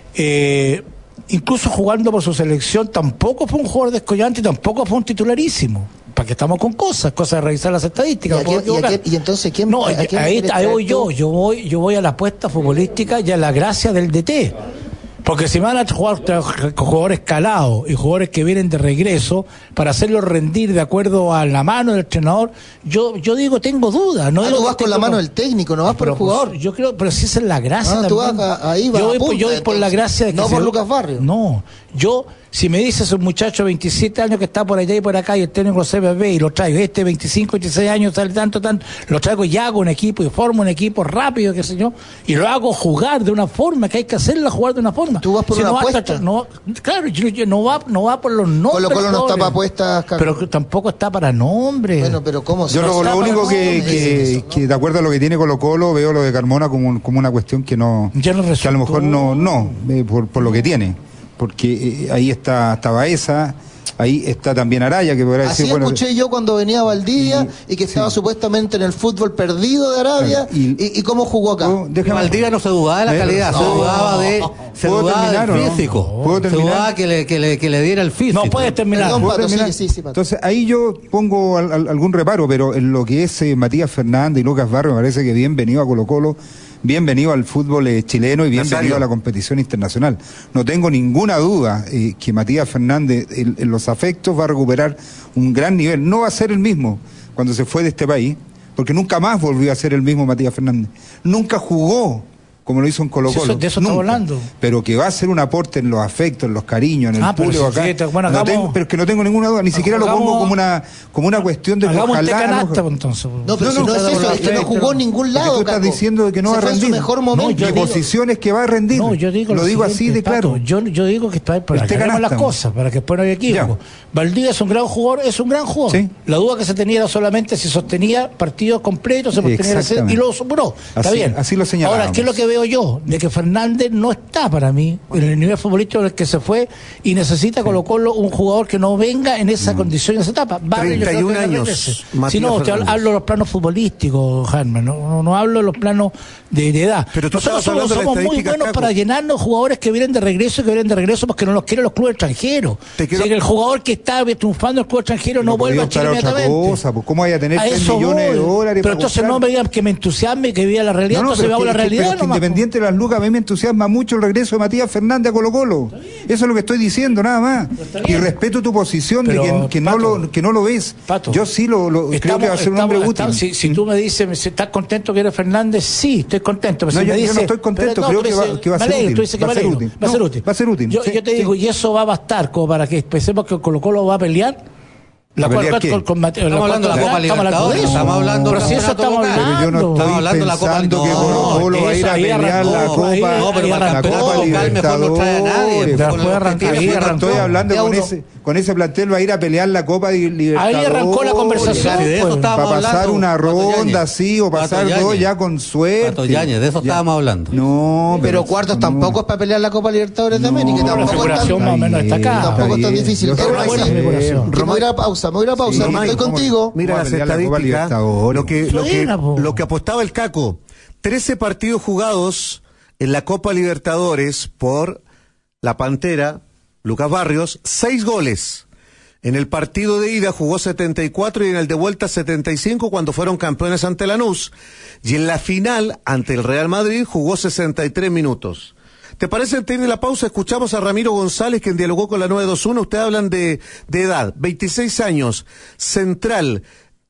Eh, incluso jugando por su selección tampoco fue un jugador descollante y tampoco fue un titularísimo. Para que estamos con cosas, cosas de revisar las ¿Y, estadísticas. a me puedo quién- y a equivocar. quién- y entonces quién... No, a quién ahí, quieres ahí voy traer yo, tú? yo voy, yo voy a la apuesta futbolística y a la gracia del D T. Porque si van a jugar tra- con jugadores calados y jugadores que vienen de regreso para hacerlos rendir de acuerdo a la mano del entrenador, yo yo digo, tengo dudas. No Ah, digo tú que vas con tengo- la mano del técnico, no vas por pero, el jugador. pues, yo creo, pero si esa es la gracia Ah, tú también. vas a- ahí vas yo a voy, por- punta, yo voy por la entonces. gracia de que No se- por Lucas Barrio. No, yo, si me dices un muchacho de veintisiete años que está por allá y por acá y el técnico se ve y lo traigo, este veinticinco, veintiséis años, sale tanto, tanto, lo traigo y hago un equipo y formo un equipo rápido, qué sé yo, y lo hago jugar de una forma, que hay que hacerla jugar de una forma. Tú vas por Si una no va a apuesta. tratar- no, claro, yo- yo- no va, no va por los nombres. Colo Colo no está jugadores. para apuestas, Caco. Pero que tampoco está para nombres. Bueno, pero ¿cómo? Yo no lo, está lo para único nada, que, me dicen que, eso, ¿no? que de acuerdo a lo que tiene Colo Colo, veo lo de Carmona como, un- como una cuestión que no, Ya no que a lo resultó. mejor no, no, eh, por, por lo que tiene. Porque eh, ahí está, está Baeza, ahí está también Araya, que podrá Así decir, bueno, escuché yo cuando venía Valdivia y, que estaba supuestamente en el fútbol perdido de Arabia. Claro, y- y, y cómo jugó acá? ¿puedo- Que déjame- Valdivia no se dudaba de la Eh, calidad, se no. dudaba de, se ¿Puedo dudaba terminar o del no? físico. ¿Puedo Se terminar? dudaba que le, que, le, que le diera el físico. No puedes terminar. Perdón, ¿Puedo Pato, terminar? sí, sí, sí, Pato. Entonces ahí yo pongo al- al- algún reparo, pero en lo que es eh, Matías Fernández y Lucas Barrio me parece que bienvenido a Colo Colo, bienvenido al fútbol eh, chileno y bienvenido Nazario. a la competición internacional. No tengo ninguna duda eh, que Matías Fernández en, en los afectos va a recuperar un gran nivel. No va a ser el mismo cuando se fue de este país, porque nunca más volvió a ser el mismo Matías Fernández. Nunca jugó como lo hizo en Colo Sí, Colo. eso- de eso Nunca. estamos hablando. Pero que va a ser un aporte en los afectos, en los cariños, en el Ah, pero público si acá. sí, bueno, No hagamos- tengo- pero es que no tengo ninguna duda, ni siquiera lo hagamos- pongo como una como una cuestión de que Hagamos un ojalá. tecanasta, no- entonces. No, pero No, si no, no es cada eso, uno es que no respecto, jugó en ningún porque lado, tú estás Caco. diciendo de que no Se va a fue en su rendir. mejor No, momento. yo Mi digo- posición es que va a rendir. No, yo digo lo digo siguiente, así de Pato, claro. yo, yo digo que está para El que hagamos las tecanasta. cosas, para que después no haya equivoco. Valdivia es un gran jugador, es un gran jugador. Sí. La duda que se tenía era solamente si sostenía partidos completos, se sostenía el- Exactamente. y lo superó. Está Así- bien. así lo señalábamos. Ahora, ¿qué es lo que veo yo? De que Fernández no está para mí en el nivel futbolístico en el que se fue y necesita Colo Colo un jugador que no venga en esa condición, en esa etapa. Barrio, yo creo treinta y un que años, regrese. Matías Si no, te Fernández. hablo de los planos futbolísticos, Germán, no, no, no hablo de los planos de, de edad. Pero tú Nosotros estabas somos, hablando de la somos muy estadística, buenos Caco. para llenarnos jugadores que vienen de regreso y que vienen de regreso porque no los quieren los clubes extranjeros. Te quiero- O sea, que el jugador que está triunfando en el club extranjero no Pero vuelva a podía Chile optar a otra inmediatamente. cosa, pues, ¿cómo vaya a tener A tres eso millones de voy. dólares Pero para entonces comprar? no me digan que me entusiasme, que viva la realidad, No, no, entonces pero veo es la que- pero realidad es que nomás, independiente de las lucas, a mí me entusiasma mucho el regreso de Matías Fernández a Colo Colo. Eso es lo que estoy diciendo, nada más. Y respeto tu posición Pero, de que, que no Pato, lo, que no lo ves. Pato, Yo sí lo, lo- creo Estamos- que va a ser un estamos- hombre estamos- útil. Si, si tú me dices, si ¿estás contento que eres Fernández? Sí, estoy contento. Pero No, si yo- me yo no dices, estoy contento, pero creo tú que va- dices, que va a me ser alegro, útil, tú dices que va a me ser alegro, útil. va a ser No, útil. va a ser útil, Yo, sí, yo te sí. digo, y eso va a bastar como para que pensemos que Colo Colo va a pelear. La ¿A pelear cual- qué? con- con Mateo- Estamos hablando de la cual- Copa estamos hablando de Libertadores, eso. estamos hablando Pero del si eso campeonato estamos local. Pero yo no hablando. estoy Estamos hablando de la Copa pensando que Libertadores. Colo Colo va a ir eso a ahí pelear arrancó, la ahí- Copa, ahí No, pero para el la campeonato Copa local mejor no trae a nadie. Libertadores. Ya Con fue los arrancar, objetivos ahí que Yo no arrancó. estoy hablando Ya con uno- ese, con ese plantel va a ir a pelear la Copa de Libertadores. arrancó la conversación, Y de eso pues. estábamos Para pasar hablando, una Pato ronda Yáñez. así o pasar Pato dos Yáñez. ya con suerte. Pato Yáñez, de eso Ya. estábamos hablando. No, Pero cuartos no. tampoco es para pelear la Copa Libertadores de América. una Tampoco es figuración tan, más o menos Está destacada. bien, tampoco es tan bien. difícil. Yo Es sé una que buena sí. figuración. Que me voy a ir a pausa, me voy a ir a pausa. Sí, Estoy ¿cómo? contigo. Mira Vamos a las pelear la Copa estadísticas, Libertadores. lo que, lo, que, Buena, po. lo que apostaba el Caco, trece partidos jugados en la Copa Libertadores por la Pantera, Lucas Barrios, seis goles. En el partido de ida jugó setenta y cuatro y en el de vuelta setenta y cinco cuando fueron campeones ante Lanús. Y en la final, ante el Real Madrid, jugó sesenta y tres minutos. ¿Te parece antes de la pausa? Escuchamos a Ramiro González, quien dialogó con la nueve dos uno. Ustedes hablan de, de edad, veintiséis años, central,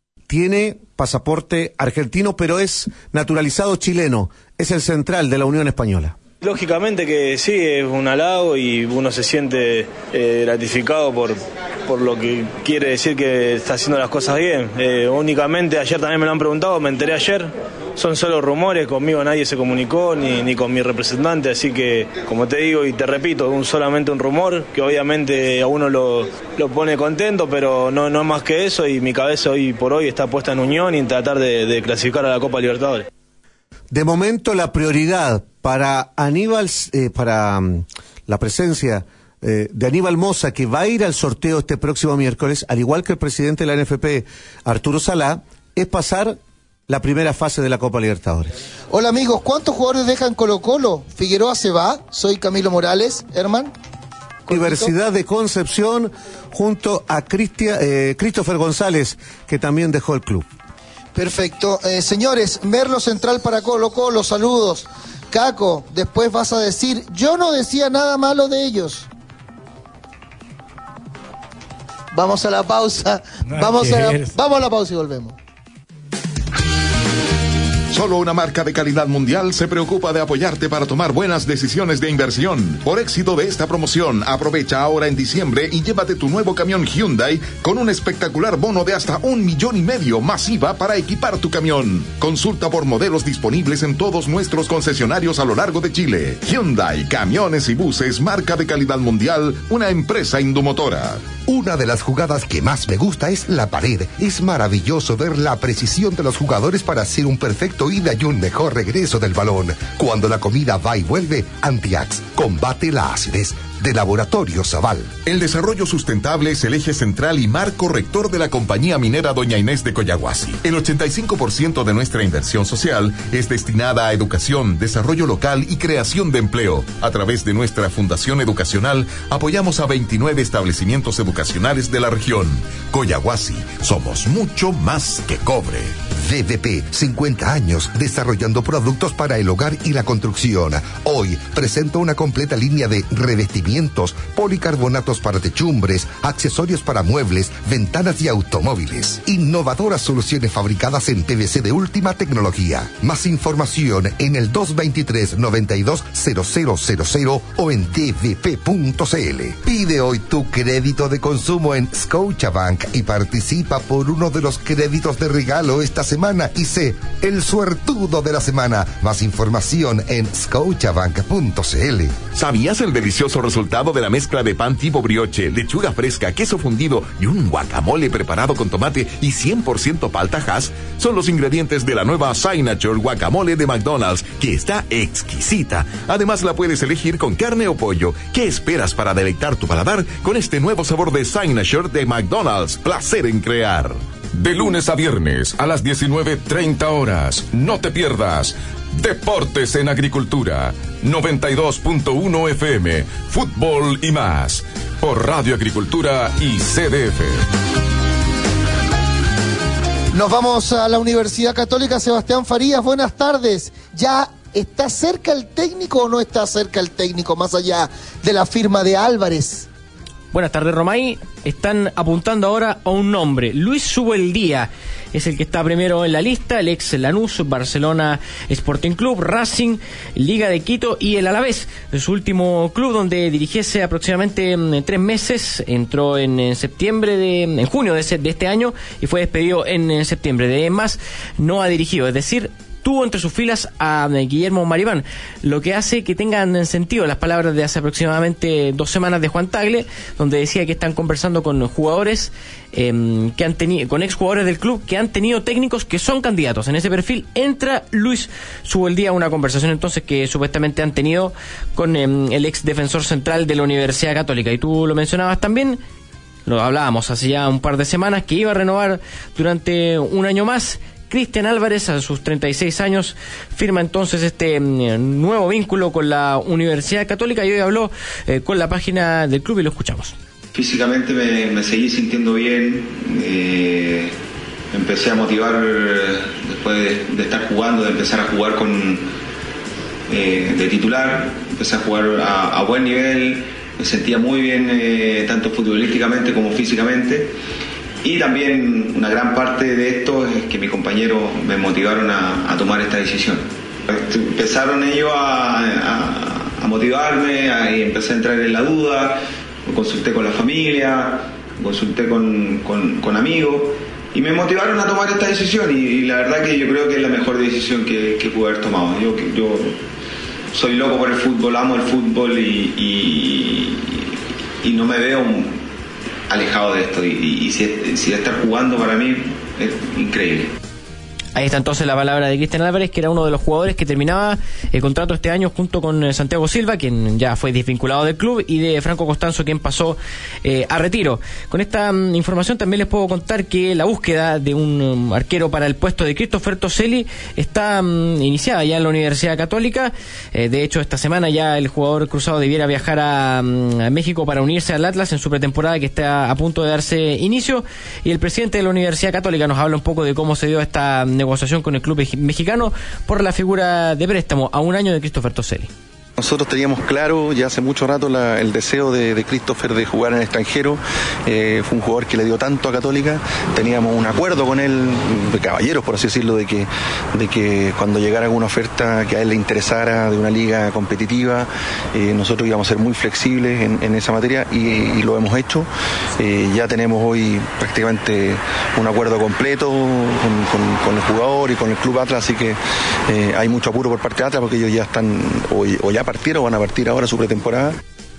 tiene pasaporte argentino, pero es naturalizado chileno. Es el central de la Unión Española. Lógicamente que sí, es un halago y uno se siente eh, gratificado por, por lo que quiere decir que está haciendo las cosas bien. Eh, únicamente, ayer también me lo han preguntado, me enteré ayer, son solo rumores, conmigo nadie se comunicó, ni, ni con mi representante, así que, como te digo y te repito, un, solamente un rumor, que obviamente a uno lo, lo pone contento, pero no, no es más que eso, y mi cabeza hoy por hoy está puesta en Unión y en tratar de, de clasificar a la Copa Libertadores. De momento la prioridad para Aníbal, eh, para um, la presencia eh, de Aníbal Mosa, que va a ir al sorteo este próximo miércoles, al igual que el presidente de la N F P, Arturo Salá, es pasar la primera fase de la Copa Libertadores. Hola amigos, ¿cuántos jugadores dejan Colo-Colo? Figueroa se va, soy Camilo Morales, Herman. Universidad de Concepción, junto a Cristia, eh, Christopher González, que también dejó el club. Perfecto. Eh, señores, Merlo Central para Colo Colo, saludos. Caco, después vas a decir, yo no decía nada malo de ellos. Vamos a la pausa. No, vamos, a la, vamos a la pausa y volvemos. Solo una marca de calidad mundial se preocupa de apoyarte para tomar buenas decisiones de inversión. Por éxito de esta promoción, aprovecha ahora en diciembre y llévate tu nuevo camión Hyundai con un espectacular bono de hasta un millón y medio más I V A para equipar tu camión. Consulta por modelos disponibles en todos nuestros concesionarios a lo largo de Chile. Hyundai, camiones y buses, marca de calidad mundial, una empresa Indumotora. Una de las jugadas que más me gusta es la pared. Es maravilloso ver la precisión de los jugadores para hacer un perfecto ida y un mejor regreso del balón. Cuando la comida va y vuelve, Antiax combate la acidez. De Laboratorio Zaval. El desarrollo sustentable es el eje central y marco rector de la compañía minera Doña Inés de Coyahuasi. El ochenta y cinco por ciento de nuestra inversión social es destinada a educación, desarrollo local y creación de empleo. A través de nuestra fundación educacional, apoyamos a veintinueve establecimientos educacionales de la región. Coyahuasi, somos mucho más que cobre. D V P, cincuenta años desarrollando productos para el hogar y la construcción. Hoy presento una completa línea de revestimientos, policarbonatos para techumbres, accesorios para muebles, ventanas y automóviles. Innovadoras soluciones fabricadas en P V C de última tecnología. Más información en el dos veintitrés, noventa y dos, cero cero cero cero o en d v p punto c l. Pide hoy tu crédito de consumo en Scotiabank y participa por uno de los créditos de regalo esta semana y sé el suertudo de la semana. Más información en scotiabank punto c l. ¿Sabías el delicioso resultado de la mezcla de pan tipo brioche, lechuga fresca, queso fundido y un guacamole preparado con tomate y cien por ciento palta Hass? Son los ingredientes de la nueva Signature Guacamole de McDonald's, que está exquisita. Además la puedes elegir con carne o pollo. ¿Qué esperas para deleitar tu paladar con este nuevo sabor de Signature de McDonald's? Placer en crear. De lunes a viernes a las diecinueve treinta horas. No te pierdas Deportes en Agricultura, noventa y dos punto uno F M, fútbol y más, por Radio Agricultura y C D F. Nos vamos a la Universidad Católica. Sebastián Farías, buenas tardes. ¿Ya está cerca el técnico o no está cerca el técnico, más allá de la firma de Álvarez? Buenas tardes, Romay. Están apuntando ahora a un nombre. Luis Subeldía es el que está primero en la lista. El ex Lanús, Barcelona Sporting Club, Racing, Liga de Quito y el Alavés. Su último club donde dirigiese aproximadamente en tres meses. Entró en, en septiembre de, en junio de, ese, de este año y fue despedido en, en septiembre. De más, no ha dirigido. Es decir, tuvo entre sus filas a Guillermo Maribán, lo que hace que tengan sentido las palabras de hace aproximadamente dos semanas de Juan Tagle, donde decía que están conversando con jugadores eh, que han tenido, con exjugadores del club que han tenido técnicos que son candidatos. En ese perfil entra Luis Subeldía, una conversación entonces que supuestamente han tenido con eh, el ex defensor central de la Universidad Católica. Y tú lo mencionabas también, lo hablábamos hace ya un par de semanas, que iba a renovar durante un año más. Cristian Álvarez, a sus treinta y seis años, firma entonces este mm, nuevo vínculo con la Universidad Católica y hoy habló eh, con la página del club y lo escuchamos. Físicamente me, me seguí sintiendo bien, eh, empecé a motivar después de, de estar jugando, de empezar a jugar con eh, de titular, empecé a jugar a, a buen nivel, me sentía muy bien eh, tanto futbolísticamente como físicamente. Y también una gran parte de esto es que mis compañeros me motivaron a, a tomar esta decisión. Empezaron ellos a, a, a motivarme, ahí empecé a entrar en la duda, consulté con la familia, consulté con, con, con amigos y me motivaron a tomar esta decisión y, y la verdad que yo creo que es la mejor decisión que, que pude haber tomado. Yo, yo soy loco por el fútbol, amo el fútbol y, y, y no me veo alejado de esto y, y, y si, si estar jugando para mí es increíble. Ahí está entonces la palabra de Cristian Álvarez, que era uno de los jugadores que terminaba el contrato este año junto con eh, Santiago Silva, quien ya fue desvinculado del club, y de Franco Costanzo, quien pasó eh, a retiro. Con esta um, información también les puedo contar que la búsqueda de un um, arquero para el puesto de Christopher Toselli está um, iniciada ya en la Universidad Católica. Eh, de hecho, esta semana ya el jugador cruzado debiera viajar a, um, a México para unirse al Atlas en su pretemporada, que está a punto de darse inicio, y el presidente de la Universidad Católica nos habla un poco de cómo se dio esta negociación con el club mexicano por la figura de préstamo a un año de Christopher Toselli. Nosotros teníamos claro ya hace mucho rato la, el deseo de, de Christopher de jugar en el extranjero. Eh, fue un jugador que le dio tanto a Católica. Teníamos un acuerdo con él, de caballeros por así decirlo, de que, de que cuando llegara alguna oferta que a él le interesara de una liga competitiva, eh, nosotros íbamos a ser muy flexibles en, en esa materia y, y lo hemos hecho. Eh, ya tenemos hoy prácticamente un acuerdo completo con, con, con el jugador y con el Club Atlas, así que eh, hay mucho apuro por parte de Atlas porque ellos ya están o, o ya partieron o van a partir ahora su pretemporada.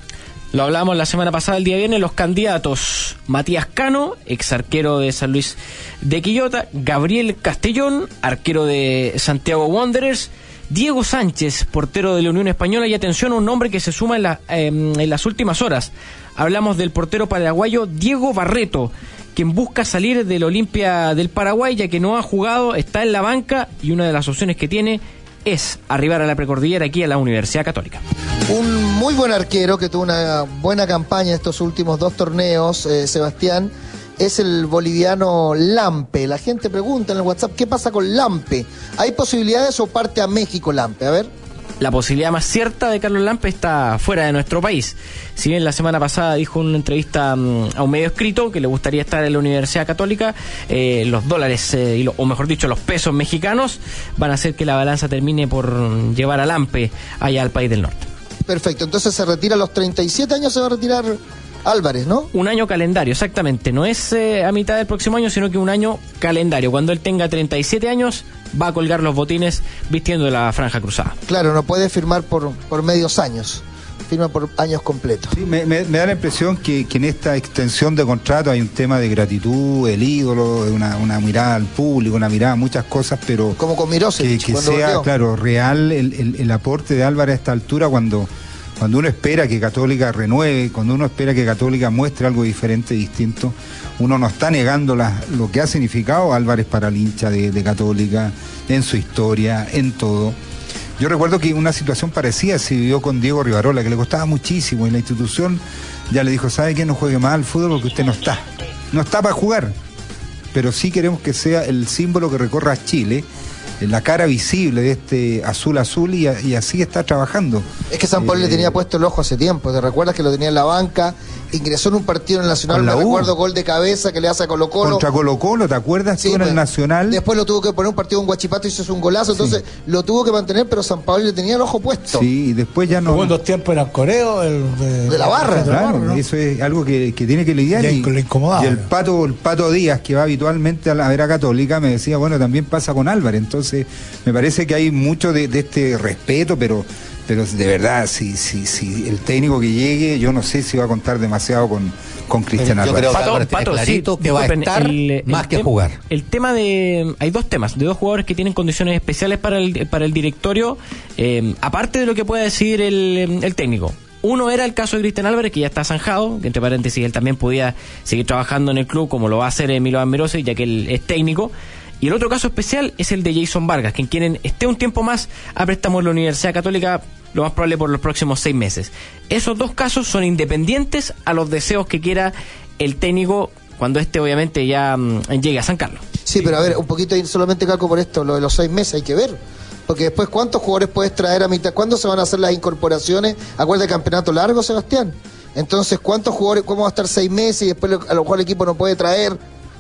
Lo hablamos la semana pasada, el día viernes, los candidatos: Matías Cano, ex arquero de San Luis de Quillota; Gabriel Castellón, arquero de Santiago Wanderers; Diego Sánchez, portero de la Unión Española; y atención a un nombre que se suma en, la, eh, en las últimas horas. Hablamos del portero paraguayo Diego Barreto, quien busca salir del Olimpia del Paraguay, ya que no ha jugado, está en la banca, y una de las opciones que tiene es arribar a la precordillera aquí a la Universidad Católica. Un muy buen arquero que tuvo una buena campaña estos últimos dos torneos, eh, Sebastián, es el boliviano Lampe. La gente pregunta en el WhatsApp, ¿qué pasa con Lampe? ¿Hay posibilidades o parte a México Lampe? A ver. La posibilidad más cierta de Carlos Lampe está fuera de nuestro país. Si bien la semana pasada dijo en una entrevista um, a un medio escrito que le gustaría estar en la Universidad Católica, eh, los dólares, eh, y lo, o mejor dicho, los pesos mexicanos van a hacer que la balanza termine por llevar a Lampe allá al país del norte. Perfecto, entonces se retira a los treinta y siete años, se va a retirar Álvarez, ¿no? Un año calendario, exactamente. No es eh, a mitad del próximo año, sino que un año calendario. Cuando él tenga treinta y siete años, va a colgar los botines vistiendo la franja cruzada. Claro, no puede firmar por, por medios años, firma por años completos. Sí, me, me, me da la impresión que, que en esta extensión de contrato hay un tema de gratitud, el ídolo, una, una mirada al público, una mirada a muchas cosas, pero como con Mirosevic, que, que sea, volvió. claro, real el, el, el aporte de Álvarez a esta altura cuando... Cuando uno espera que Católica renueve, cuando uno espera que Católica muestre algo diferente, distinto, uno no está negando la, lo que ha significado Álvarez para el hincha de, de Católica, en su historia, en todo. Yo recuerdo que una situación parecida se vivió con Diego Rivarola, que le costaba muchísimo, y la institución ya le dijo, ¿sabe qué? No juegue más al fútbol porque usted no está. No está para jugar, pero sí queremos que sea el símbolo que recorra Chile, la cara visible de este azul azul y, y así está trabajando. Es que San Paolo eh, le tenía puesto el ojo hace tiempo, ¿te recuerdas que lo tenía en la banca? Ingresó en un partido en el Nacional, me recuerdo, gol de cabeza que le hace a Colo Colo. Contra Colo Colo, ¿te acuerdas? Sí, en el Nacional. Después lo tuvo que poner un partido en Huachipato y hizo un golazo, sí. Entonces lo tuvo que mantener, pero San Paolo le tenía el ojo puesto. Sí, y después ya no... Hubo dos tiempos en el Coreo, el de, de la barra. Claro, barra, ¿no? Eso es algo que, que tiene que lidiar. Y, y, y, y el Pato, el Pato Díaz, que va habitualmente a la vera Católica, me decía, bueno, también pasa con Álvarez. Entonces, me parece que hay mucho de, de este respeto, pero... Pero de verdad, si, si, si el técnico que llegue, yo no sé si va a contar demasiado con, con Cristian Álvarez. Yo creo que Pato, Pato, clarito sí, que va a estar el, más el que jugar. El tema de... Hay dos temas, de dos jugadores que tienen condiciones especiales para el, para el directorio, eh, aparte de lo que pueda decidir el, el técnico. Uno era el caso de Cristian Álvarez, que ya está zanjado, que entre paréntesis él también podía seguir trabajando en el club, como lo va a hacer Milovan Mirosevic, ya que él es técnico. Y el otro caso especial es el de Jason Vargas, quien quieren esté un tiempo más a préstamo en la Universidad Católica, lo más probable por los próximos seis meses. Esos dos casos son independientes a los deseos que quiera el técnico cuando este obviamente ya um, llegue a San Carlos. Sí, pero a ver, un poquito solamente calco por esto, lo de los seis meses hay que ver. Porque después, ¿cuántos jugadores puedes traer a mitad? ¿Cuándo se van a hacer las incorporaciones? Acuérdate del campeonato largo, Sebastián. Entonces, ¿cuántos jugadores, cómo va a estar seis meses y después a lo mejor el equipo no puede traer?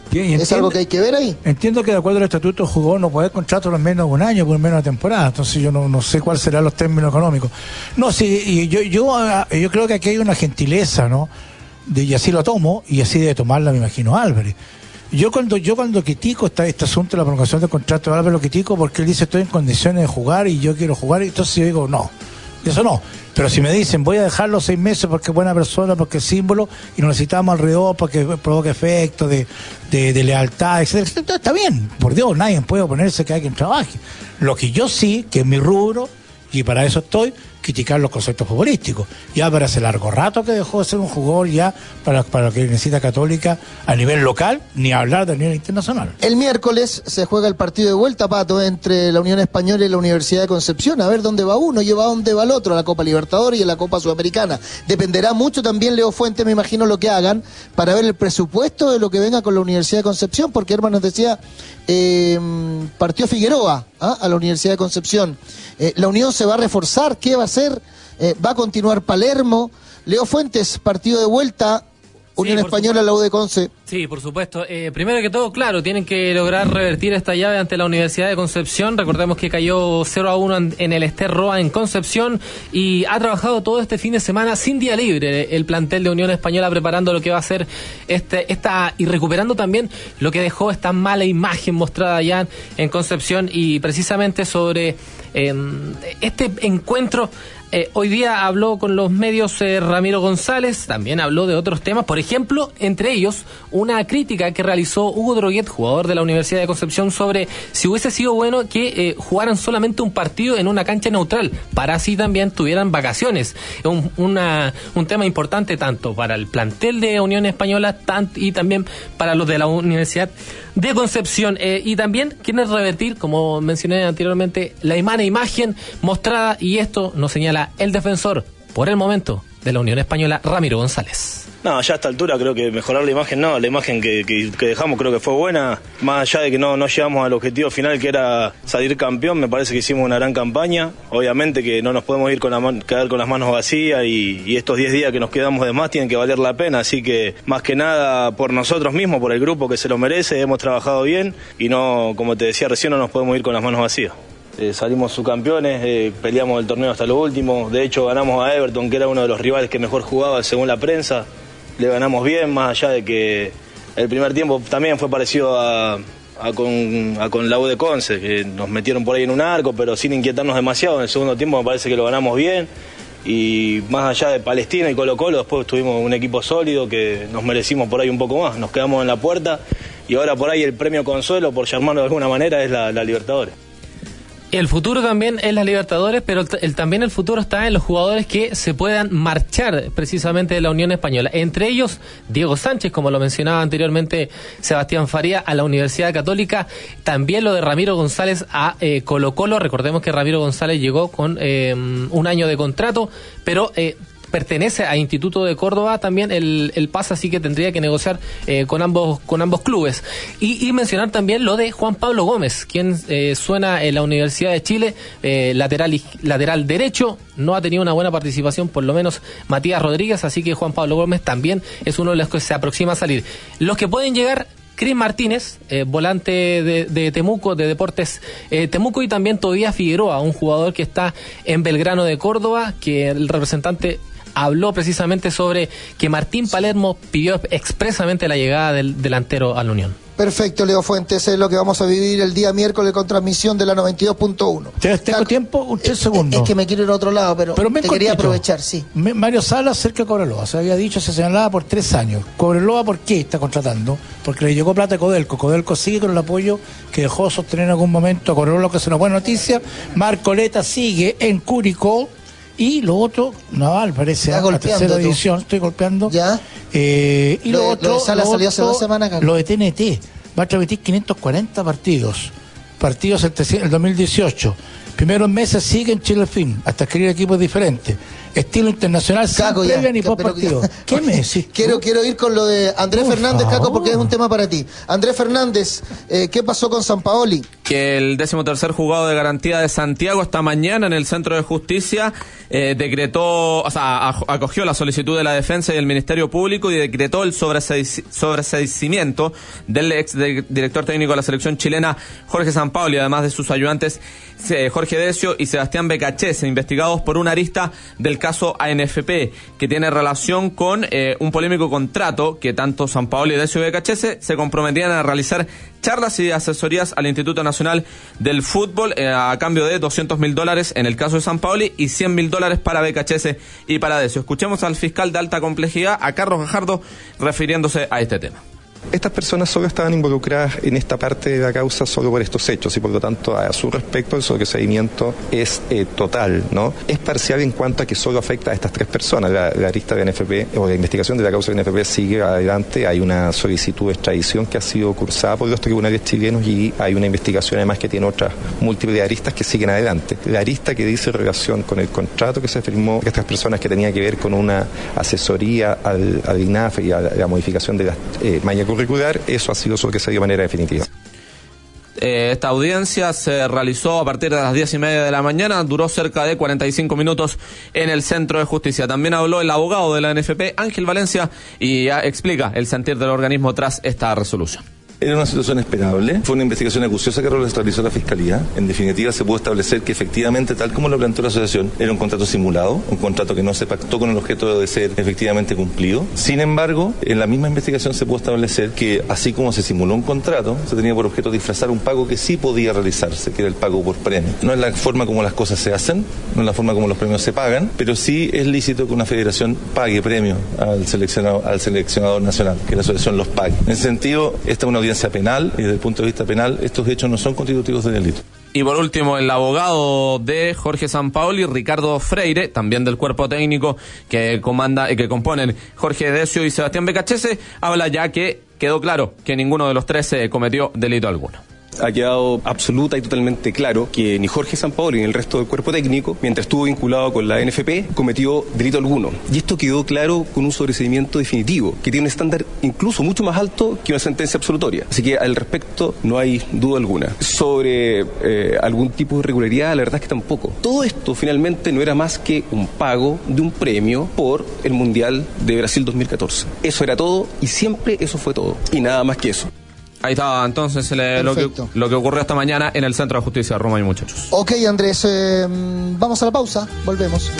Y, y ¿Es entiendo, algo que hay que ver ahí? Entiendo que de acuerdo al estatuto jugó no puede contrato por menos de un año, por menos de una temporada. Entonces yo no, no sé cuáles serán los términos económicos. No, sí, y yo, yo, yo creo que aquí hay una gentileza, ¿no? De, y así lo tomo, y así debe tomarla, me imagino, Álvarez. Yo cuando yo cuando critico esta, este asunto de la prolongación del contrato de Álvarez, lo critico porque él dice estoy en condiciones de jugar y yo quiero jugar, y entonces yo digo no, eso no. Pero si me dicen voy a dejarlo seis meses porque es buena persona, porque es símbolo y lo necesitamos alrededor porque provoca efectos de, de, de lealtad, etcétera, etcétera, está bien, por Dios, nadie puede oponerse que alguien trabaje. Lo que yo sí, que es mi rubro, y para eso estoy, criticar los conceptos futbolísticos. Ya para hace largo rato que dejó de ser un jugador ya para, para lo que necesita Católica a nivel local, ni hablar de nivel internacional. El miércoles se juega el partido de vuelta, Pato, entre la Unión Española y la Universidad de Concepción. A ver dónde va uno, lleva dónde va el otro, a la Copa Libertadores y a la Copa Sudamericana. Dependerá mucho también, Leo Fuente, me imagino, lo que hagan para ver el presupuesto de lo que venga con la Universidad de Concepción, porque Herman nos decía, eh, partió Figueroa ¿ah? a la Universidad de Concepción. Eh, la Unión se va a reforzar, ¿qué va a hacer? Eh, ¿Va a continuar Palermo? Leo Fuentes, partido de vuelta, Unión sí, Española, la U de Conce. Sí, por supuesto. Eh, primero que todo, claro, tienen que lograr revertir esta llave ante la Universidad de Concepción. Recordemos que cayó cero a uno en, en el Ester Roa en Concepción y ha trabajado todo este fin de semana sin día libre el plantel de Unión Española preparando lo que va a ser este, esta y recuperando también lo que dejó esta mala imagen mostrada allá en Concepción y precisamente sobre eh, este encuentro. Eh, hoy día habló con los medios eh, Ramiro González, también habló de otros temas, por ejemplo, entre ellos, una crítica que realizó Hugo Droguet, jugador de la Universidad de Concepción, sobre si hubiese sido bueno que eh, jugaran solamente un partido en una cancha neutral, para así también tuvieran vacaciones. Un, una, un tema importante tanto para el plantel de Unión Española tant, y también para los de la Universidad de Concepción. Eh, y también quieren revertir, como mencioné anteriormente, la mala imagen mostrada, y esto nos señala el defensor, por el momento, de la Unión Española, Ramiro González. No, ya a esta altura creo que mejorar la imagen no, la imagen que, que, que dejamos creo que fue buena, más allá de que no, no llegamos al objetivo final que era salir campeón, me parece que hicimos una gran campaña, obviamente que no nos podemos ir con la man, quedar con las manos vacías y, y estos diez días que nos quedamos de más tienen que valer la pena, así que más que nada por nosotros mismos, por el grupo que se lo merece, hemos trabajado bien y no, como te decía recién, no nos podemos ir con las manos vacías. Eh, salimos subcampeones, eh, peleamos el torneo hasta lo último, de hecho ganamos a Everton, que era uno de los rivales que mejor jugaba según la prensa, le ganamos bien, más allá de que el primer tiempo también fue parecido a, a, con, a con la U de Conce, que nos metieron por ahí en un arco, pero sin inquietarnos demasiado. En el segundo tiempo me parece que lo ganamos bien, y más allá de Palestina y Colo Colo, después tuvimos un equipo sólido que nos merecimos por ahí un poco más, nos quedamos en la puerta, y ahora por ahí el premio consuelo, por llamarlo de alguna manera, es la, la Libertadores. El futuro también es la Libertadores, pero el, el, también el futuro está en los jugadores que se puedan marchar precisamente de la Unión Española. Entre ellos, Diego Sánchez, como lo mencionaba anteriormente Sebastián Faría, a la Universidad Católica. También lo de Ramiro González a eh, Colo Colo. Recordemos que Ramiro González llegó con eh, un año de contrato, pero... Eh, pertenece a Instituto de Córdoba también el, el pase, así que tendría que negociar eh, con ambos con ambos clubes. Y, y mencionar también lo de Juan Pablo Gómez, quien eh, suena en la Universidad de Chile, eh, lateral, lateral derecho, no ha tenido una buena participación, por lo menos Matías Rodríguez, así que Juan Pablo Gómez también es uno de los que se aproxima a salir. Los que pueden llegar... Cris Martínez, eh, volante de, de Temuco, de Deportes eh, Temuco, y también Tobías Figueroa, un jugador que está en Belgrano de Córdoba, que el representante habló precisamente sobre que Martín Palermo pidió expresamente la llegada del delantero a la Unión. Perfecto, Leo Fuentes, es lo que vamos a vivir el día miércoles con transmisión de la noventa y dos punto uno. ¿Tengo Claro, tiempo? Un tres segundos. Es que me quiero ir a otro lado, pero, pero te cortito. Quería aprovechar, sí. Me, Mario Salas cerca de Cobreloa, se había dicho, se señalaba por tres años. Cobreloa, ¿por qué está contratando? Porque le llegó plata a Codelco. Codelco sigue con el apoyo que dejó sostener en algún momento a Cobreloa, que es una buena noticia. Marcoleta sigue en Curicó. Y lo otro, Naval parece, a la tercera división, estoy golpeando. ¿Ya? Eh, y lo, lo otro, lo de Sala lo salió otro, hace dos semanas, Carlos. Lo de T N T, va a transmitir quinientos cuarenta partidos. Partidos el, el dos mil dieciocho. Primeros meses sigue en Chile Film, hasta escribir equipos diferentes. Estilo internacional, sin Caco, previa ya, ni post partido. ¿Qué me decís? Quiero, quiero ir con lo de Andrés Por Fernández, favor. Caco, porque es un tema para ti. Andrés Fernández, eh, ¿qué pasó con Sampaoli? que el decimotercer juzgado de garantía de Santiago esta mañana en el Centro de Justicia eh, decretó, o sea, acogió la solicitud de la defensa y del Ministerio Público y decretó el sobreseimiento del ex director técnico de la selección chilena Jorge Sampaoli, además de sus ayudantes Jorge Decio y Sebastián Becachese, investigados por una arista del caso A N F P, que tiene relación con eh, un polémico contrato que tanto Sampaoli, Decio y Becachese se comprometían a realizar charlas y asesorías al Instituto Nacional del Fútbol eh, a cambio de doscientos mil dólares en el caso de Sampaoli y cien mil dólares para Becachese y para Decio. Escuchemos al fiscal de alta complejidad, a Carlos Gajardo, refiriéndose a este tema. Estas personas solo estaban involucradas en esta parte de la causa solo por estos hechos y por lo tanto a su respecto el sobreseimiento es eh, total, ¿no? Es parcial en cuanto a que solo afecta a estas tres personas. La, la arista de N F P o la investigación de la causa de N F P sigue adelante, hay una solicitud de extradición que ha sido cursada por los tribunales chilenos y hay una investigación además que tiene otras múltiples aristas que siguen adelante. La arista que dice relación con el contrato que se firmó estas personas que tenía que ver con una asesoría al, al I N A F y a la, la modificación de las eh, mallas curricular, eso ha sido sobreseído de manera definitiva. Eh, esta audiencia se realizó a partir de las diez y media de la mañana, duró cerca de cuarenta y cinco minutos en el Centro de Justicia. También habló el abogado de la N F P, Ángel Valencia, y ya explica el sentir del organismo tras esta resolución. Era una situación esperable, fue una investigación acuciosa que realizó la Fiscalía. En definitiva, se pudo establecer que efectivamente, tal como lo planteó la asociación, era un contrato simulado, un contrato que no se pactó con el objeto de ser efectivamente cumplido. Sin embargo, en la misma investigación se pudo establecer que, así como se simuló un contrato, se tenía por objeto disfrazar un pago que sí podía realizarse, que era el pago por premio. No es la forma como las cosas se hacen, no es la forma como los premios se pagan, pero sí es lícito que una federación pague premio al seleccionador, al seleccionador nacional, que la asociación los pague. En ese sentido, esta es una audiencia penal y desde el punto de vista penal estos hechos no son constitutivos de delito. Y por último, el abogado de Jorge Sampaoli, Ricardo Freire, también del cuerpo técnico que comanda, que componen Jorge Decio y Sebastián Becachese, habla ya que quedó claro que ninguno de los tres cometió delito alguno. Ha quedado absoluta y totalmente claro que ni Jorge Sampaoli ni el resto del cuerpo técnico, mientras estuvo vinculado con la N F P, cometió delito alguno. Y esto quedó claro con un sobreseimiento definitivo, que tiene un estándar incluso mucho más alto que una sentencia absolutoria. Así que al respecto no hay duda alguna. Sobre eh, algún tipo de irregularidad, la verdad es que tampoco. Todo esto finalmente no era más que un pago de un premio por el Mundial de Brasil dos mil catorce. Eso era todo y siempre eso fue todo. Y nada más que eso. Ahí estaba entonces le, lo, que, lo que ocurrió esta mañana en el Centro de Justicia de Roma y muchachos. Ok, Andrés, eh, vamos a la pausa, volvemos.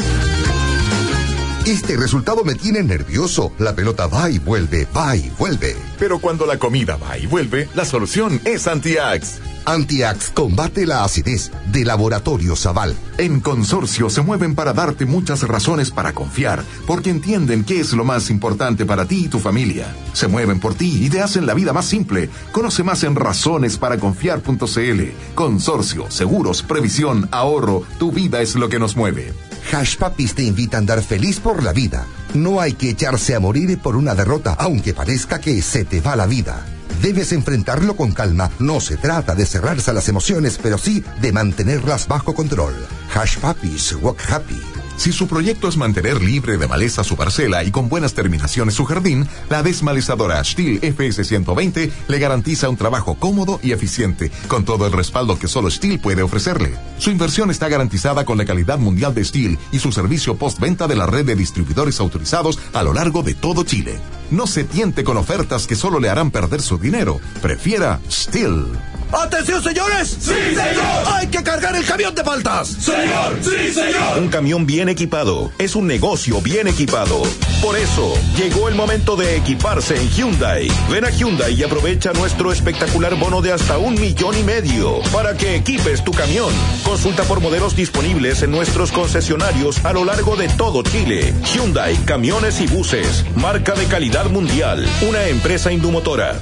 Este resultado me tiene nervioso. La pelota va y vuelve, va y vuelve. Pero cuando la comida va y vuelve, la solución es Antiax. Antiax combate la acidez, de Laboratorio Zaval. En Consorcio se mueven para darte muchas razones para confiar, porque entienden qué es lo más importante para ti y tu familia. Se mueven por ti y te hacen la vida más simple. Conoce más en razones para confiar punto c l. Consorcio, seguros, previsión, ahorro. Tu vida es lo que nos mueve. Hash Papis te invita a andar feliz por la vida. No hay que echarse a morir por una derrota, aunque parezca que se te va la vida. Debes enfrentarlo con calma. No se trata de cerrarse a las emociones, pero sí de mantenerlas bajo control. Hash Papis, walk happy. Si su proyecto es mantener libre de maleza su parcela y con buenas terminaciones su jardín, la desmalezadora Stihl F S ciento veinte le garantiza un trabajo cómodo y eficiente, con todo el respaldo que solo Stihl puede ofrecerle. Su inversión está garantizada con la calidad mundial de Stihl y su servicio postventa de la red de distribuidores autorizados a lo largo de todo Chile. No se tiente con ofertas que solo le harán perder su dinero. Prefiera Stihl. ¡Atención, señores! ¡Sí, señor! ¡Hay que cargar el camión de paltas! ¡Señor! ¡Sí, señor! Un camión bien equipado es un negocio bien equipado. Por eso, llegó el momento de equiparse en Hyundai. Ven a Hyundai y aprovecha nuestro espectacular bono de hasta un millón y medio para que equipes tu camión. Consulta por modelos disponibles en nuestros concesionarios a lo largo de todo Chile. Hyundai, camiones y buses. Marca de calidad mundial. Una empresa Indumotora.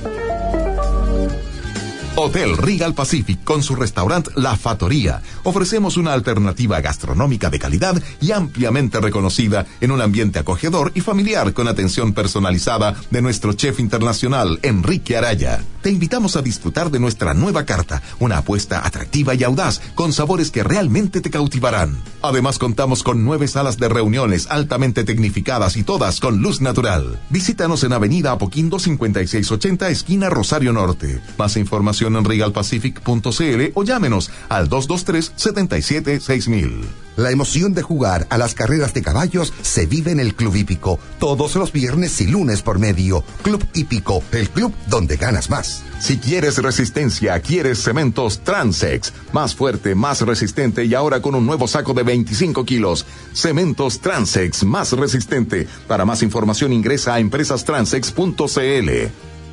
Hotel Regal Pacific con su restaurante La Fattoria. Ofrecemos una alternativa gastronómica de calidad y ampliamente reconocida en un ambiente acogedor y familiar con atención personalizada de nuestro chef internacional Enrique Araya. Te invitamos a disfrutar de nuestra nueva carta, una apuesta atractiva y audaz con sabores que realmente te cautivarán. Además contamos con nueve salas de reuniones altamente tecnificadas y todas con luz natural. Visítanos en Avenida Apoquindo cincuenta y seis ochenta, esquina Rosario Norte. Más información información en regal pacific punto c l o llámenos al dos dos tres, siete siete seis mil. La emoción de jugar a las carreras de caballos se vive en el Club Hípico, todos los viernes y lunes por medio. Club Hípico, el club donde ganas más. Si quieres resistencia, quieres cementos Transex. Más fuerte, más resistente y ahora con un nuevo saco de veinticinco kilos. Cementos Transex, más resistente. Para más información ingresa a empresas transex punto c l.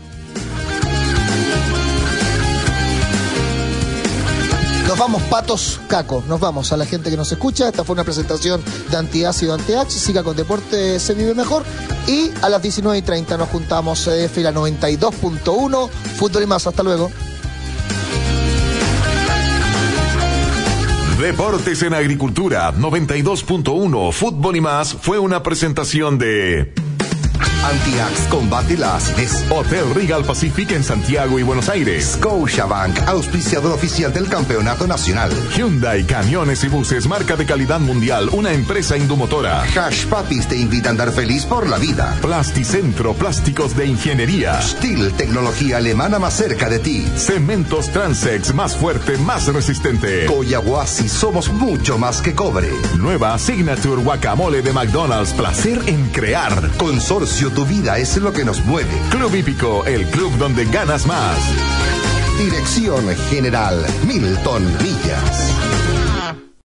Nos vamos, Patos Caco, nos vamos a la gente que nos escucha. Esta fue una presentación de Antiácido Antiax. Siga con Deporte, se vive mejor. Y a las diecinueve y treinta nos juntamos C F y la noventa y dos punto uno. Fútbol y más, hasta luego. Deportes en Agricultura noventa y dos punto uno. Fútbol y más fue una presentación de Antiax combate la acidez. Hotel Regal Pacific en Santiago y Buenos Aires. Scotiabank, auspiciador oficial del Campeonato Nacional. Hyundai Camiones y Buses, marca de calidad mundial, una empresa indumotora. Hash Papis te invita a andar feliz por la vida. Plasticentro, plásticos de ingeniería. Steel, tecnología alemana más cerca de ti. Cementos Transex, más fuerte, más resistente. Coyahuasi, somos mucho más que cobre. Nueva Signature Guacamole de McDonald's, placer en crear. Consorcio, tu vida es lo que nos mueve. Club Hípico, el club donde ganas más. Dirección General Milton Millas.